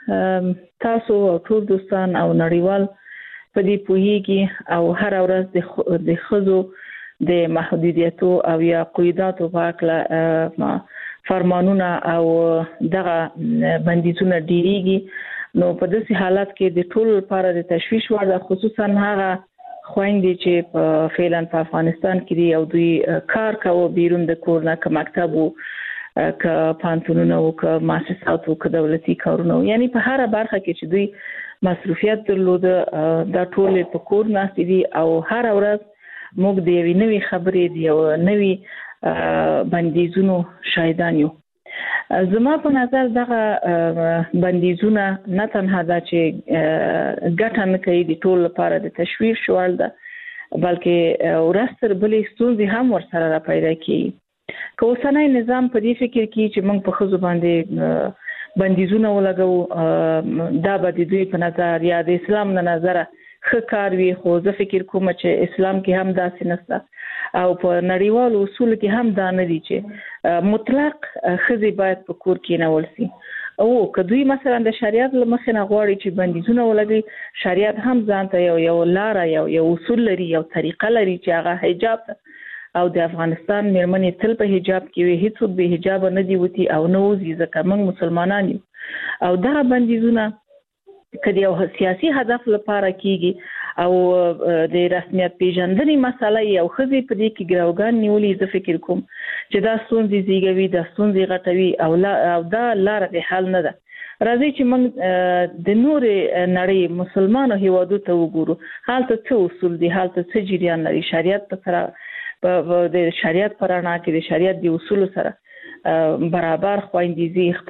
تاسو ټول دوستان او نړیوال په دې پوهیږي او هر ورځ د خزو د محدودیتو او یا قیوداتو په اړه فرمانونه او دغه بندیزونه ډیریږي نو په داسې حالت کې د ټول لپاره د تشویش وړ ده خصوصا هغه خويندې چې په فعلا په افغانستان کې دي او دوی کار کوي بیرون د کور نه که مکتب وو که پانتونونه وو که مؤسسات وو که دولتي کارونه وو یعنی په هر برخه کې چې دوی مصروفیت درلوده دا ټول په کور ناست دي او هر ورځ موږ د یوې نوې خبرې د یو نوې بندیزونو شاهدان یو زما په نظر دغه بندیزونه نه تنها دا چې ګټه نه کوي د ټول لپاره د تشویش وړ ده بلکې ورستر بلې ستونزې هم ورسره را پیدا کیږي که اوسنی نظام په دې فکر کې چې موږ په خزو باندې بندیزونه ولګو دا به د دوی په نظر یا د اسلام نه نظر ښه کار وي خو زه فکر کوم چې اسلام کې هم داسې نشته او په نړیوالو اصول کې هم دا نه دي چې مطلق ښځې باید په کور کې نه ولسي او که دوی مثلا د شریعت له مخې نه غواړي چې بندیزونه ولګي شریعت هم ځان ته یو لاره یو اصول لري یو طریقه لري چې هغه حجاب او د افغانستان مېرمنې تل په حجاب کې وي هیڅوک به حجاب نه دی وتی او نه وځي ځکه موږ مسلمانان یو او دا بندیزونه کله یو سیاسي هدف لپاره کیږي او د رسمیت پیژندنې مسله یو خزي په دې کې ګراوګان نیولې زه فکر کوم چې دا ستونزې زیږوي دا ستونزې غټوي او دا لاره د حل نه ده راځي چې موږ د نور نړۍ مسلمانو هیوادو ته وګورو حالت څه اصول دي حالت څه جریان لري شریعت په د شریعت پرانا کې د شریعت د اصول سره برابر خويندې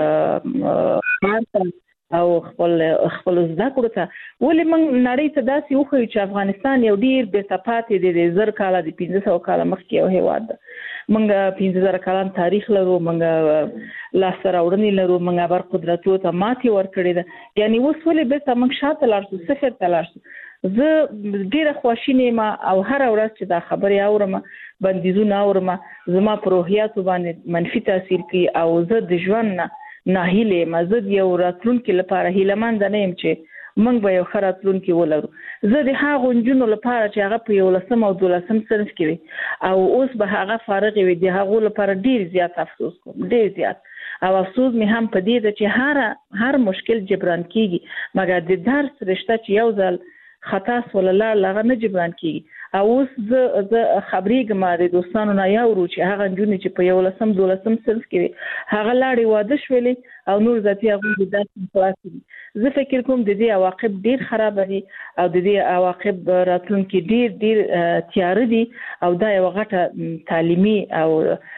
خپل او خپل زده کړو ته ولې موږ نړۍ ته داسې وخیو چې افغانستان یو ډیر بې ثباتې دی د 1000 کاله د 1500 کاله مخکې یو هیواد ده موږ 15000 کالان تاریخ لرو موږ لاسته راوړنې لرو موږ بر قدرتو ته ماتې ورکړې ده یعنی اوس ولې به موږ شاته لاړ شو صفر ته لاړ شو زه ډیره خوشاله یم او هر ورځ چې دا خبرې اورم بندیزونه اورم زما په روحیاتو باندې منفي تاثیر کوي او زه د ژوند ناهیله مزد یو راتلونکو لپاره هیلمند نه يم چې موږ به یو خراتلونکو ولرو زه د هغه جنونو لپاره چې هغه په 11 او 12 صنف کې وي او اوس به هغه فارغ وي د هغه لپاره ډیر زیات افسوس کوم ډیر زیات او افسوس می هم په دې چې هر مشکل جبران کیږي مګر د درس رشته چې یو ځل خطا سولله لغه نه جبران کیږي او اوس زه خبرېږم د دوستانو نه یاورو چې هغه جنونی چې په 11 12 صنف کې هغه لاړې واده شولې او نور ذاتي هغه د داسې خلاصي زه فکر کوم د دې عواقب ډیر خراب دي او د دې عواقب راتلونکي ډیر تیار دي او دا یو غټه تعلیمي او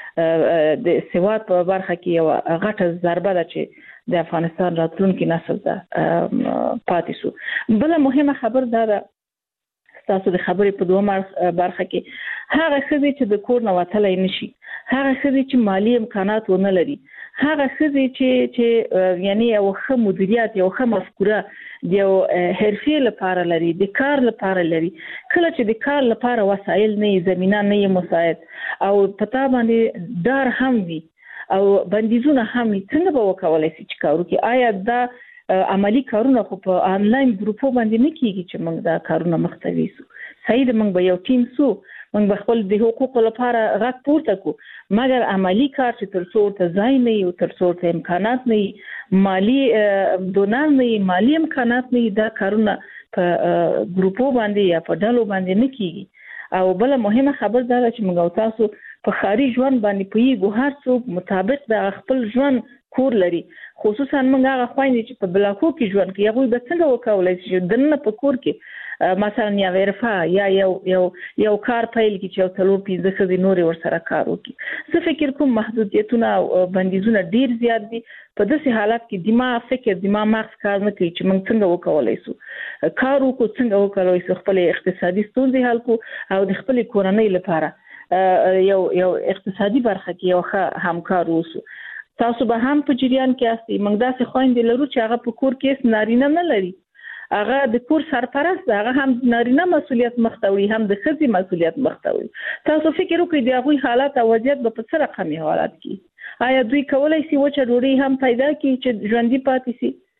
د سواد په برخه کې یو غټه ضربه ده چې د افغانستان راتلونکي نسل ته پاتې شو بل مهمه خبر ده تاسو د خبرې په دوه برخه کې هغه ښځې چې د کور نه وتلای نشي هغه ښځې چې مالی امکانات ونه لري هغه ښځې چې یعنی یو ښه مدیریت یو ښه مفکوره د یو حرفې لپاره لري د کار لپاره لري کله چې د کار لپاره وسایل نه زمينه نه مساعد او پتا باندې دار هم وي او بندیزونه هم څنګه به وکولای شي چې کارو کې آیا دا عملی کارونه خو په آنلاین ګروپو باندې نه کیږي چې موږ دا کارونه مختوي سو صحیح ده موږ به یو ټیم سو موږ به خپل د حقوقو لپاره غږ پورته کو مګر عملی کار چې تر څو ته ځای نه یو تر څو ته امکانات نه مالی دونر نه مالی امکانات نه دا کارونه په ګروپو باندې یا په ډلو باندې نه کیږي او بل مهمه خبر دا چې موږ تاسو په خاري ژوند باندې پویګو هر څوک مطابق د خپل ژوند کور لري خصوصا موږ هغه خويندې چې په بلاکو کې ژوند کوي هغه به څنګه وکولای شي دنه په کور کې مثلا یا ورفا یا یو کار پیل کی چې تلور 15 خزي نور ور سره کار وکي زه فکر کوم محدودیتونه او بندیزونه ډیر زیات دي په داسې حالت کې دماغ فکر دماغ مغز کار نه کوي چې موږ څنګه وکولای شو کار وکړو څنګه وکولای شو خپل اقتصادي ستونزې حل کو او د خپل کورنۍ لپاره یو اقتصادي برخه کې یو همکار اوسو تاسو به هم په جریان کې استئ موږ داسې خويندې لرو چې هغه په کور کې نارینه نه لري هغه د کور سرپرست هغه هم نارینه مسؤلیت مختوي هم د ښځې مسؤلیت مختوي تاسو فکر وکړئ د هغوی حالات او وضعیت په څه رقمي حالات کې آیا دوی کولای شي وچه ډوډۍ هم پیدا کړي چې ژوندۍ پاتې شي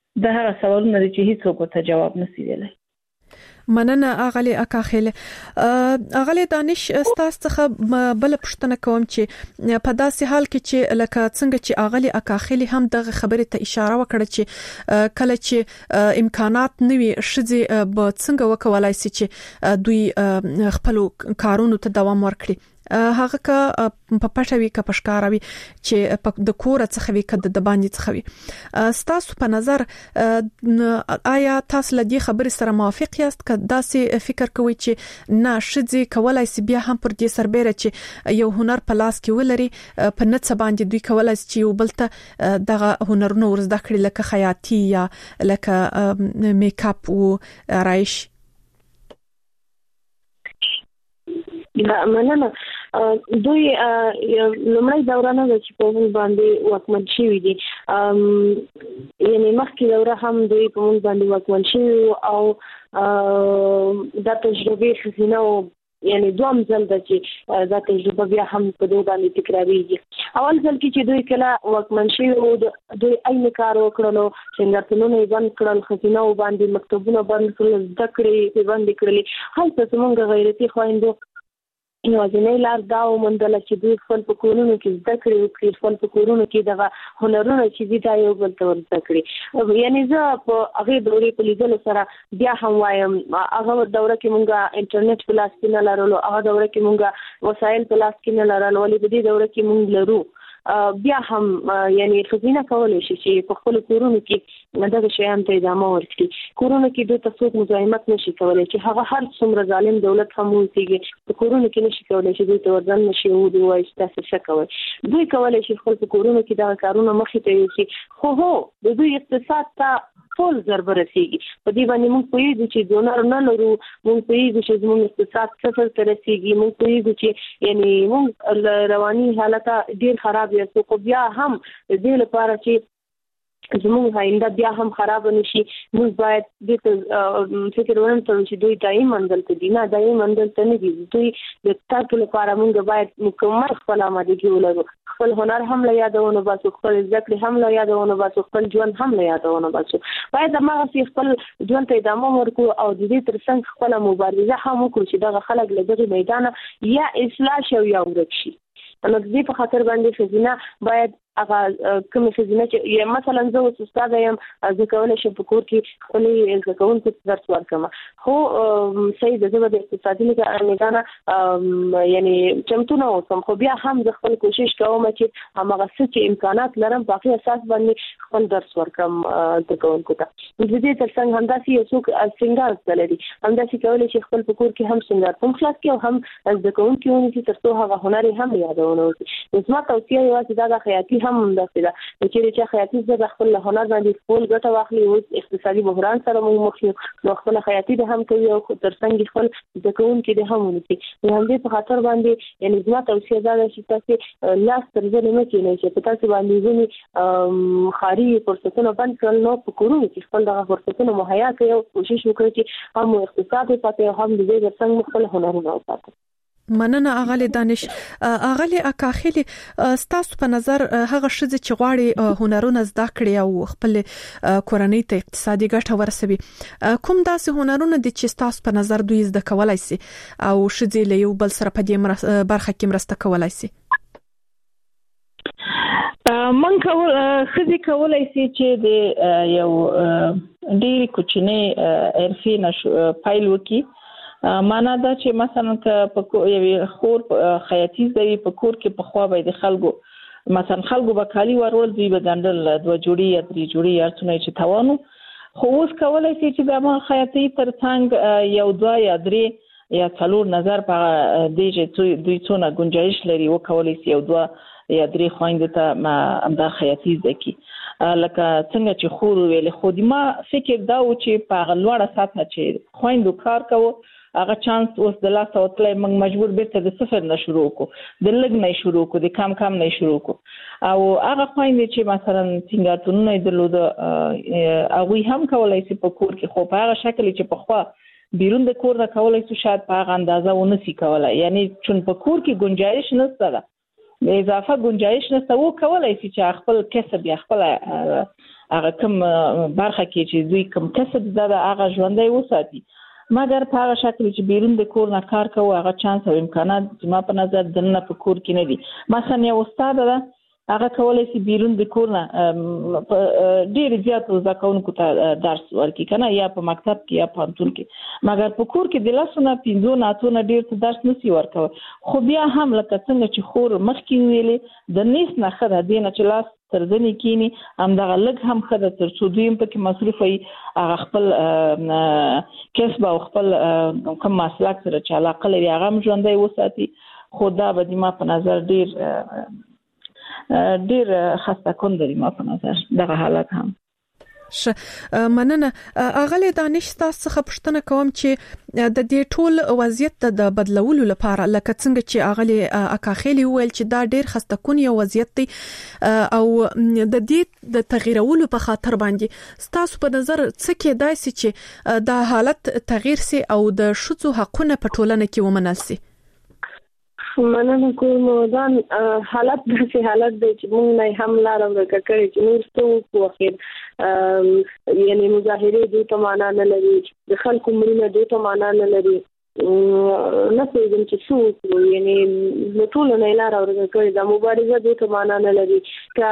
د هغه سوالونه چې هیڅوک ته جواب نشي ویلای. مننه اغلی اکاخیل. اغلی دانش استاس څخه بل پښتنه کوم چې په داسې حال کې چې لکه څنګه چې اغلی اکاخیل هم دغه خبره ته اشاره وکړه چې کله چې امکانات نوي شذي به څنګه وکولای شي چې دوی خپل کارونو ته دوام ورکړي. هغه کا په پټوي کا پشکاروي چې د کور څخه وي کده د باندې څخه وي. ستاسو په نظر آیا تاسو لدی خبرې سره موافق یاست که داسې فکر کوئ چې نه شذي کولای شي بیا هم پر دې سربېره چې یو هنر په لاس کې ولري په نت باندې دوی کولای شي چې یو بل ته دغه هنرونه ورزده کړي لکه خیاطي یا لکه میک اپ او رایش؟ مننه. دوی لمړی دورانه د چې په موږ باندې واکمن شوي دي، یعنی مخکې دوره هم دوی په موږ باندې واکمن شوي او دا تجربه خزینه او یعنی دوم ځل د چې دا تجربه بیا هم په دوی باندې تکراریږي. اول ځل کې چې دوی کله واکمن شوي او دوی عین کار وکړلو، څنګه یې بند کړل، خزینه باندې مکتوبونه بند کړل، زده کړې بند کړلې. هلته زموږ غیرتي خویندو یوازینۍ لار دا وموندله چې دوی خپل په کورونو کې زده کړې وکړي، خپل په کورونو کې دغه هنرونه چې دي دا یو بل ته ورزده کړي. یعنی زه په هغې دورې په لیدلو سره بیا هم وایم هغه دوره کې مونږ انټرنیټ په لاس کې نه لرلو، هغه دوره کې مونږ وسایل په لاس کې نه لرل، ولې په دې دوره کې مونږ لرو. بیا هم یعنی خزینه کولای شي چې په خپل کورونو کې دغه شیان ته ادامه ورکړي. کورونو کې دوی تاسو مزاحمت نشي کولای چې هغه هر څومره ظالم دولت هم وسیږي په کورونو کې نشي کولای چې دوی ته ورځن نشي او دوی وایي تاسو څه کوي. دوی کولای شي خپل کورونو کې دا کارونه مخې ته یوسي، خو هو د دوی اقتصاد ته ټول ضربه رسیږي. په دې باندې موږ پوهیږو چې ډونر نه لرو، موږ پوهیږو چې زموږ اقتصاد صفر ته رسیږي، موږ پوهیږو چې یعنی موږ رواني حالت ډیر خراب یو څه بیا هم دې لپاره چې زموږ آینده بیا هم خراب نشي موږ باید دې فکر ورنکړو چې دوی دایي منزل ته دي. نه، دایي منزل ته نه دي. دوی د تاسو لپاره موږ باید مکمل خپل آمادګي ولرو، خپل هنر هم له یادونه باسو، خپل ذکر هم له یادونه باسو، خپل ژوند هم له یادونه باسو. باید هغه خپل ژوند ته ادامه ورکړو او د دې ترڅنګ خپل مبارزه هم وکړو چې دغه خلک له دغه میدان یا اصلاح شي یا ورک شي. نو د دې په خاطر باندې خزینه باید هغه کوم خزینه چې مثلا زه اوس استاد یم، زه کولی شم په کور کې خپلې زده کوونکو ته درس ورکړم، خو صحیح ده زه به د اقتصادي میدانه یعنی چمتو نه اوسم، خو بیا هم زه خپل کوشش کوم چې هماغه څه چې امکانات لرم په هغې اساس باندې خپل درس ورکړم زده کوونکو ته. د دې ترڅنګ همداسې یو څوک سینګار زده لري، همداسې کولی شي خپل په کور کې هم سینګار هم خلاص کړي او هم زده کوونکي ونیسي تر څو هغه هنر یې هم یادونه وکړي. زما توصیه یوازې دا ده خیاطي هم همداسې ده، چې خیاطي زده خپل هنر باندې خپل ګټه واخلي. اوس اقتصادي بحران سره موږ مخ یو، نو خپل خیاطي د هم کوي او ترڅنګ خپل زده کوونکي د هم ونیسي. نو همدې په خاطر باندې یعنی زما توصیه دا ده چې تاسو لاس تر زنې مه کېنئ چې په تاسو باندې ځینې ښاري فرصتونه بند کړل، نو په کورونو کې خپل دغه فرصتونه مهیا کړئ او کوشش وکړئ چې هم اقتصاد وساتئ او هم د دې ترڅنګ خپل هنرونه وساتئ. مننه اغلی دانش. اغلی اکاخیلی ستاسو په نظر هغه ښځې چې غواړي هنرونه زده کړي او خپل کورنۍ ته اقتصادي ګټه ورسوي، کوم داسې هنرونه دي چې ستاسو په نظر دوی زده کولای شي او ښځې له یو بل سره په دې برخه کې مرسته کولای شي؟ من ښځې کولای شي چې د یو ډېرې کوچنۍ حرفې پیل وکړي. معنا دا چې مثلا که په یوې خور خیاطي زده وي په کور کې پخوا به د خلکو مثلا خلکو به کالي ورول، دوی به ګنډل 2 جوړې یا 3 جوړې هر څونه چې توانو. خو اوس کولی شي چې د ما خیاطي تر څنګ 1 2 یا 3 یا 4 نظر په دې چې دوی څونه گنجایش لري وکولی شي 1 2 یا 3 خویندو ته همدا خیاطي زده کړي. لکه څنګه چې خور ویلې، خو د ما فکر دا و چې په هغه لوړه سطحه چې خویندو کار کوو هغه چانس اوس د لاسه وتلی موږ مجبور بیرته د صفر نه شروع کړو، د لږ نه شروع کړو، د کم نه شروع کړو. او هغه خویندې چې مثلا سینګارتونونه یې درلوده هغوی هم کولی شي په کور کې، خو په هغه شکل چې پخوا بیرون د کور نه کولی شو شاید په هغه اندازه ونه شي کولی، یعنی چون په کور کې گنجایش نشته ده، د اضافه گنجایش نشته، و کولی شي چې خپل کسب یا خپل هغه کوم برخه کې چې دوی کوم کسب زده هغه ژوندۍ وساتي مګر په هغه شکل چې بیرون د کور نه کار کوي هغه چانس او امکانات چې ما په نظر دنه په کور کې نه دي مثلا یو استاد ده هغه کولای شي بیرون د کور نه ډیر زیات زکونکو ته درس ورکړي کنه یا په مکتب کې یا په پوهنتون کې مګر په کور کې د لاسونه 15 ناتونه ډیر ته درس نسی ورکوي خو بیا هم لکه څنګه چې خور مخکې ویلې د نیس نه خره دینه چې لاس ترځنی کینی هم دغه لګ هم خدای تر څو دوی په کې مصرف وي هغه خپل کسب او خپل کوم مسلک سره چې علاقه لري هغه هم ژوندۍ وساتي خو دا به د ما په نظر ډیر خسته کون دی ما په نظر دغه حالت هم مننه اغلی دانش تاسو څخه پوښتنه کوم چې د دې ټول وضعیت د بدلولو لپاره لکه څنګه چې اغلی اکاخیلی ویل چې دا ډیر خسته کون یو وضعیت دی او د دې د تغیرولو په خاطر باندې تاسو په نظر څه کې دای سي چې د حالت تغییر سي او د شذو حقونه په ټولنه کې ومنل سي مننه کوم دا حالت داسې حالت دی چې موږ نه هم لار ورکړه کړی چې نور څه په اخر یعنی مظاهره دوی ته معنا نه لري د خلکو مرینه دوی ته معنا نه لري نه پېژنم چې څو یعنی د ټول نه لار ورکړه کړی د مبارزه دوی ته معنا نه لري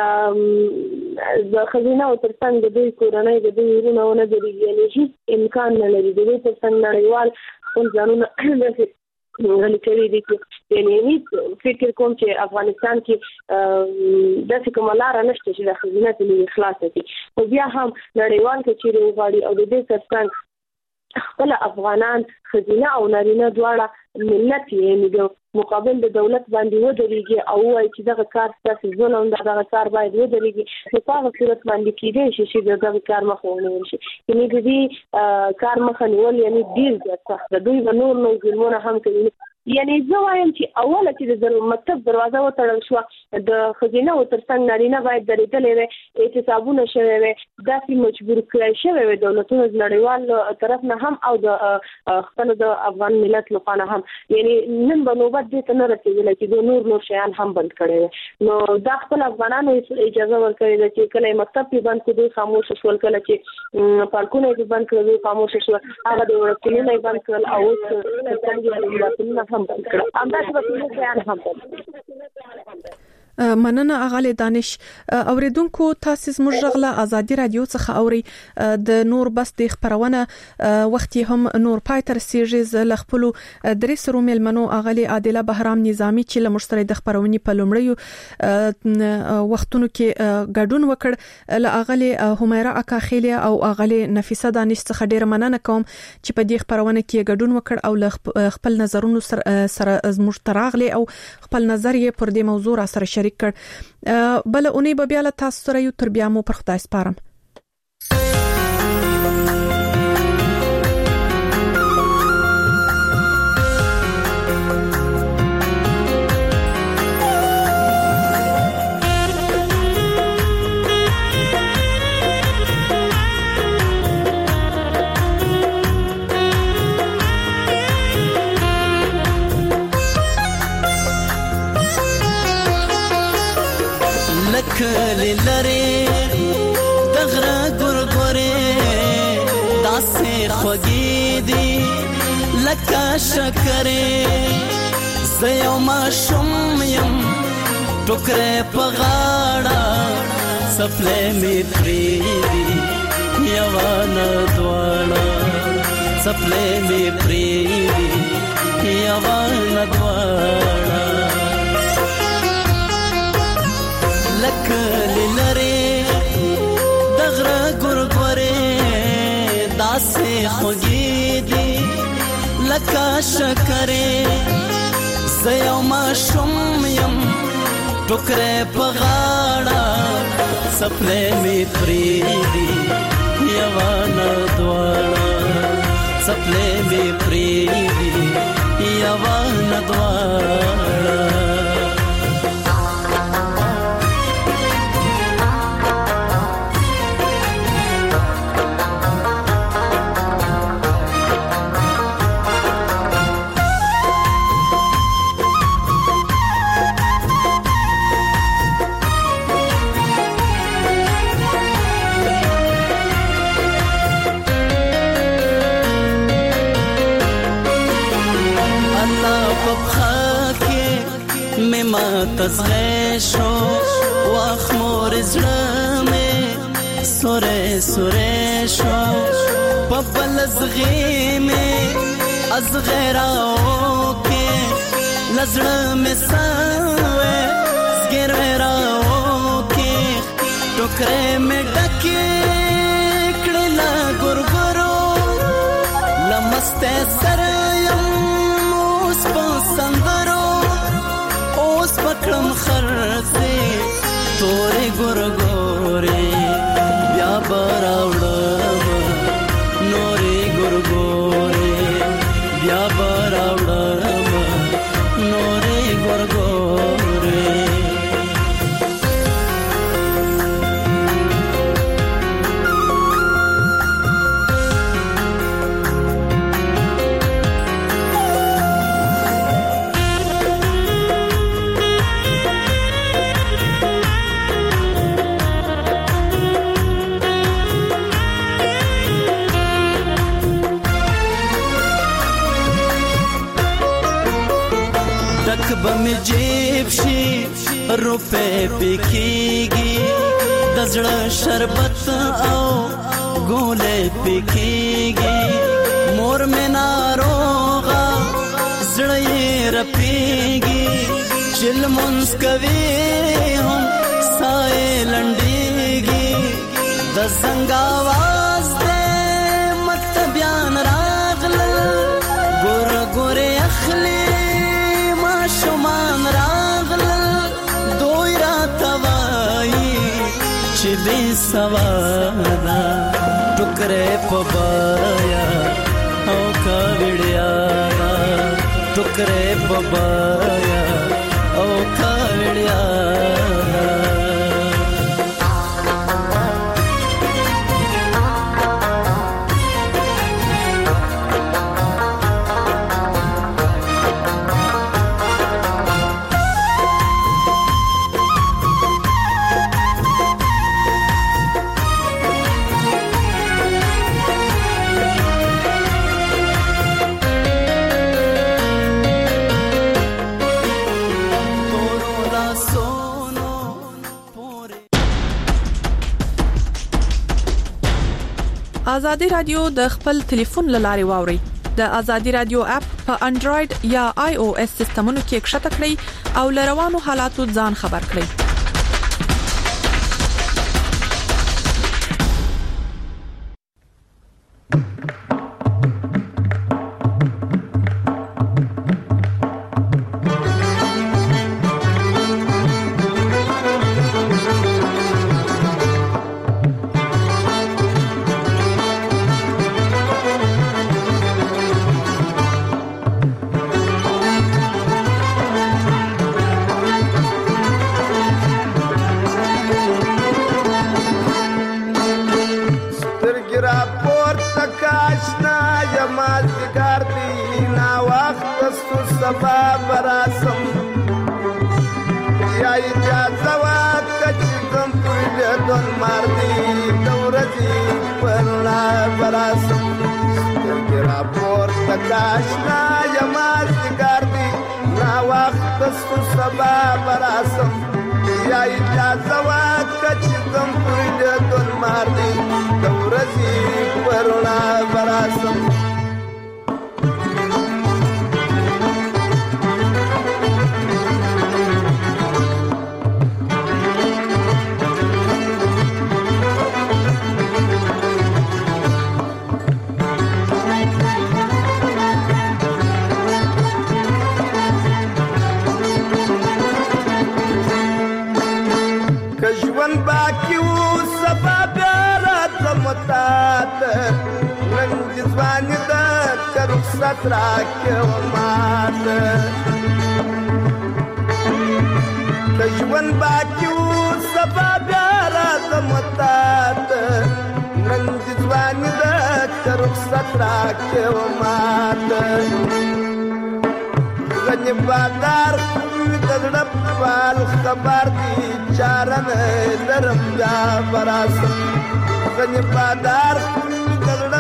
د خزینه او ترڅنګ د دوی کورنۍ د دوی ورونه نه لري یعنی هیڅ امکان نه لري د دوی ترڅنګ نړیوال خپل ځانونه غلي کوي دي یعنی فکر کوم چې افغانستان کې د کوم لار نشته چې د خزینه ته اخلاص وکړي او بیا هم نړیوال کې چې وغواړي او د دې ترڅنګ خپل افغانان خزینه او نارینه دواړه ملت یې د مقابل د دولت باندې ودرېږي او وايي چې دغه کار ستاسو ظلم دغه کار باید ودرېږي په هغه صورت باندې کېږي چې دغه کار مخ ونیول شي یعنی د دې کار مخ نیول یعنی ډیر زیات سخت دوی به نور ظلمونه هم کوي یعنی زه وایم چې اوله چې د مکتب دروازه وتړل شو د خزینه او ترڅنګ نارینه باید درېدلې وي احتسابونه شوي وي داسې مجبور کړی شوی وي دولتونو نړیوال طرف نه هم او د خپل د افغان ملت لپاره هم یعنی نن په نوبت دې ته نه رسیدل چې د نور شیان هم بند کړي نو دا خپل افغانانو اجازه ورکړي چې کله مکتب په بند کې خاموش شول کله چې پارکونه په بند کړي خاموش شول هغه د ورکلینو نه بند کړل او څنګه مننه اغلی دانش اوریدونکو تاسو زموږ غلا ازادي رادیو څخه اوري د نور بس د خبرونه وخت هم نور پایتر سیریز لخپلو درې سرو ملمنو اغلی عادله بهرام نظامی چې له مشتری د خبرونې په لومړیو وختونو کې ګډون وکړ له اغلی همیرا اکاخیلی او اغلی نفیسه دانش څخه ډیر مننه کوم چې په دې خبرونه کې ګډون وکړ او خپل نظرونو سره زموږ تراغلی او خپل نظر یې پر دې موضوع را سره کړ بل اونې به بیا له تاسو سره یو تر بیا مو پر خدای سپارم کلی لری دغره ګورګورې داسې خوږې دي لکه شکرې زه یو ماشوم یم ټوکرې په غاړه څپلۍ مې پرېږدي یوه نه دواړه څپلۍ مې پرېږدي یوه نه دواړه لکلی لری دغره ګورګورې داسې خوږې دي لکه شکرې زه یو ماشوم یم ټوکرې په غاړه څپلۍ مې پرېږدي یوه نه دواړه څپلۍ مې پرېږدي یوه نه دواړه مات زغشو واخمور زلمه سوره سوره شو ببل زغیمه از غیراو که لزړه سوه زګر راو کې ټوکره مې ډکه کړه ګورګورو لمسته سر یم اوس په سندرو اوس پکړم خرڅه تورې ګورګورې بیا براوړم نورې ګورګورې بیا براوړم نورې ګورګورې بم جیب شي روپے پکېږي د زړه شربت او ګولې پکېږي مور مې ناروغه زړه یې رپېږي چل مونږ کوي هم سایه لنډېږي د زنګ आवाज دې مکتبیان راغلل ګور ګور اخلي شمان راغلل دوی راتوایی چې بې سوادا ټوکرې په بایا او کاوړیا ټوکرې په بایا او کاوړیا ازادي رادیو د خپل ټلیفون لاري واوري د ازادي رادیو اپ په انډراید یا آی او اس سیستمونو کې ښکته کړئ او لروانو حالاتو ځان خبر کړئ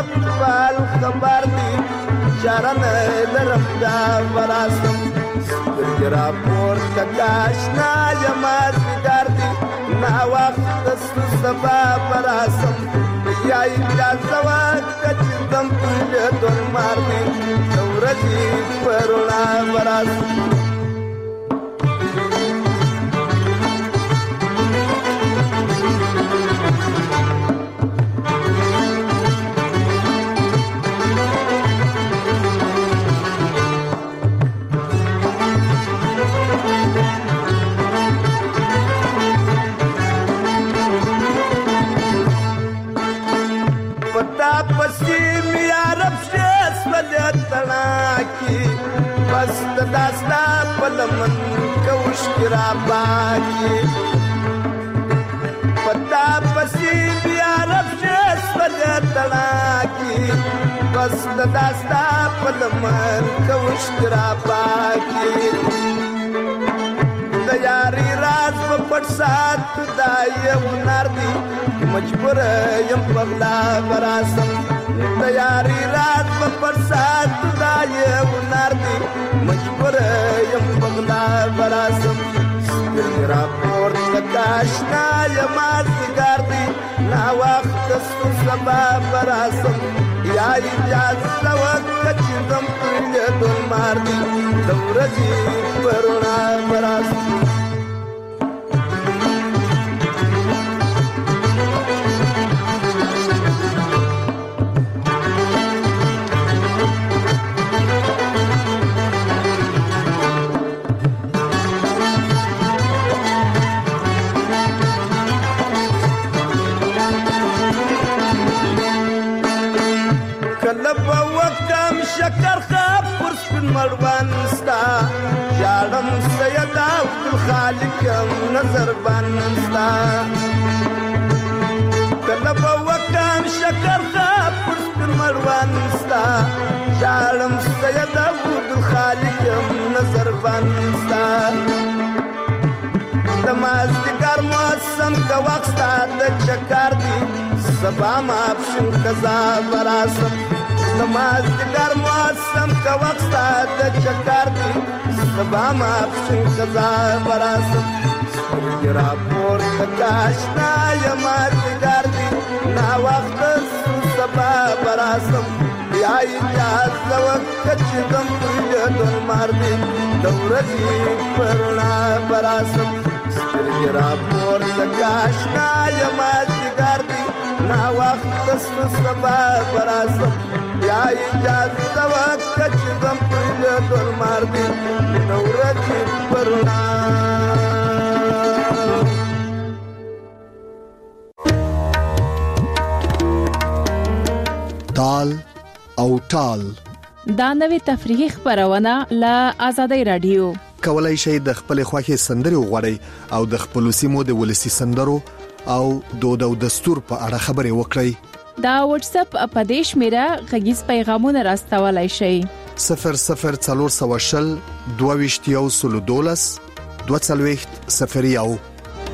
خبر دی چارن لرم دا براسم سترګې راپورته کاشنا یماز ګردي نا وخت سبا براسم یا اجازه وکړه چې دم په دور مار دي ورځي پرونا براسم داستا پلمن کوش کرا باکی پتا پسی بیا رفشس پلتنا کی بس داستا پلمن کوش کرا باکی دیاری راز پپٹ ساتھ دایم ناردی مجبور یم پغلا براسم دیاری راز پپٹ ساتھ دایم ناردی مجبور یم بغلا براسم سترګې راپورته کاشنا یماز ګردي نا وخت سبا براسم یا اجازه وکړه چې دم په دور مار دي ورځي پرونا براسم شکر خاب پرس پن مروان ستا جارم سید عبدالخالقم نظر بان ستا کلب وکم شکر خاب پرس پن مروان ستا جارم سید عبدالخالقم نظر بان ستا دماز دیگر موسم کا وقت ستا دا چکار دی سبا مافشن کزا براسم نماز دیگر موسم کا وقت ستا چکار دی سبا مافشن خزا براسم سترګې راپورته کاشنا یماز دیگر دی نا وقت سبا براسم یا اجازه وکړه چې دم په دور مار دي ورځي پرونا براسم سترګې راپورته کاشنا یماز دیگر دی نا وقت سبا براسم یا اجازه وکړه چې دم په دور مار دي ورځي پرونا تال او ټال دا نوې تفریحي خبرونه له آزادۍ رادیو کولای شئ د خپل خوښي سندري وغوړئ او د خپل سیمو د ولسی سندرو او دود او دستور په اړه خبري وکړئ دا واتس اپ اپدیش میرا غږیز پیغامونه راستولای شئ 0040 22 22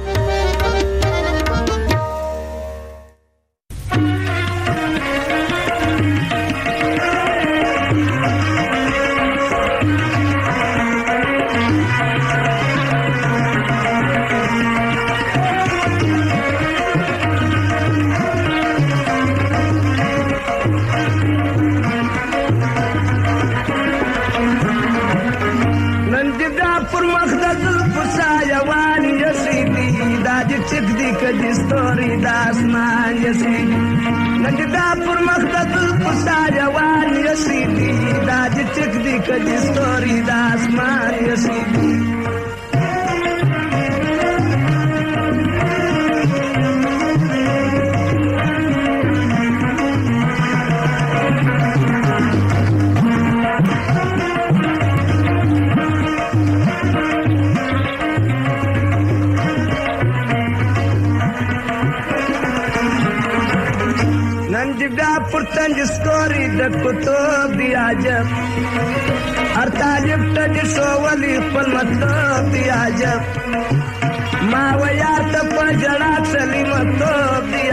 ستوري د کتب دی عجب هر طالب ته شوولي خپل مطلب دی عجب ما ویا ته پجړه سلیمتوب دی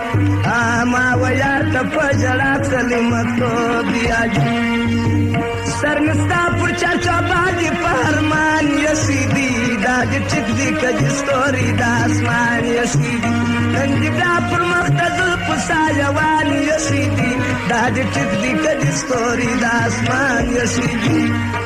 عجب ما ویا ته پجړه سلیمتوب دی عجب سرنستا پر چرچا باندې پهرمان یسیدی دا د ټیک دی کدي ستوري د اسمان یسیدی نن دې دا پر مختزل پسایوان یسیدی دا د ټیک دی کدي ستوري د اسمان یسیدی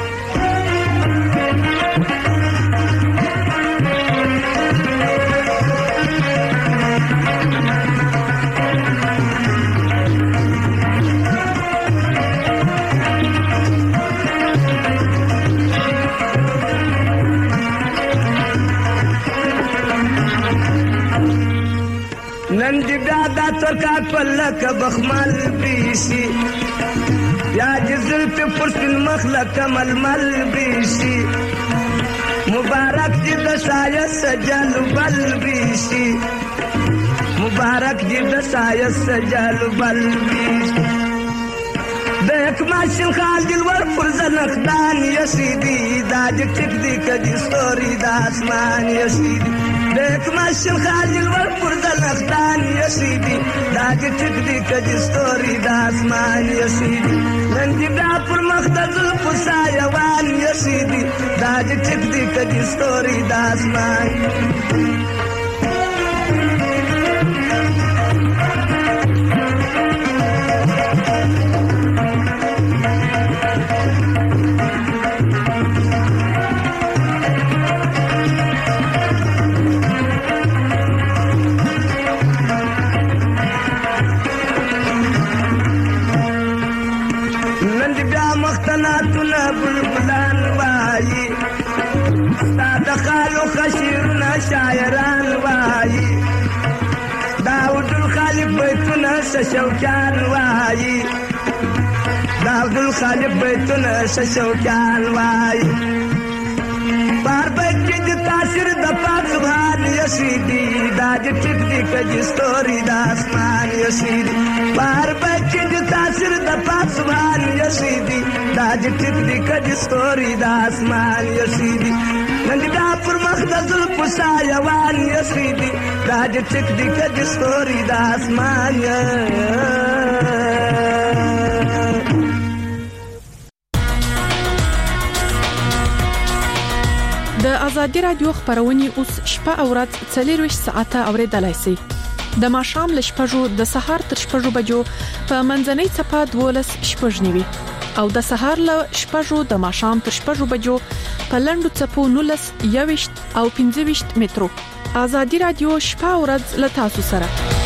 نن دی دا ترکا پلک بخمل بیشی یا جزل پی پرسن مخلق ململ بیشی مبارک دی دسایت سجل بل بیشی مبارک دی دسایت سجل بل بیشی دیکھ ماشن خال دلور پرزن اخدان یسیدی دا دی ٹک دی کدی ستوری دا اسمان یسیدی دیکھ ماشن خال دلور پرزن اخدان یسیدی دا دی ٹک دی کدی ستوری دا اسمان یسیدی نندی دا پر مختزل پسایوان یسیدی دا دی ٹک دی کدی ستوری دا اسمان شاعران وایي داود الخالق بیتونه شوکان وایي داود الخالق بیتونه شوکان وایي بار بیت کې د تاثیر د پاک سبحان یسیدی دا د ټیک دی کجې ستوري د اسمان یسیدی بار بیت کې د تاثیر د پاک سبحان یسیدی دا د ټیک دی کجې ستوري د اسمان یسیدی نن دا پر مخدزل پسایوان یسیدی دا د ټیک دی کجې ستوري د اسمان د ازادي رادیو خبرونه اوس شپه او ورځ 24 ساعته اوریدلای شئ د ماښام ل شپږو د سهار تر شپږو بجو په منځنۍ چپه 12 شپږنیوي او د سهار ل شپږو د ماښام تر شپږو بجو په لندو چپو 19 21 او 25 مترو ازادي رادیو شپه او ورځ ل تاسو سره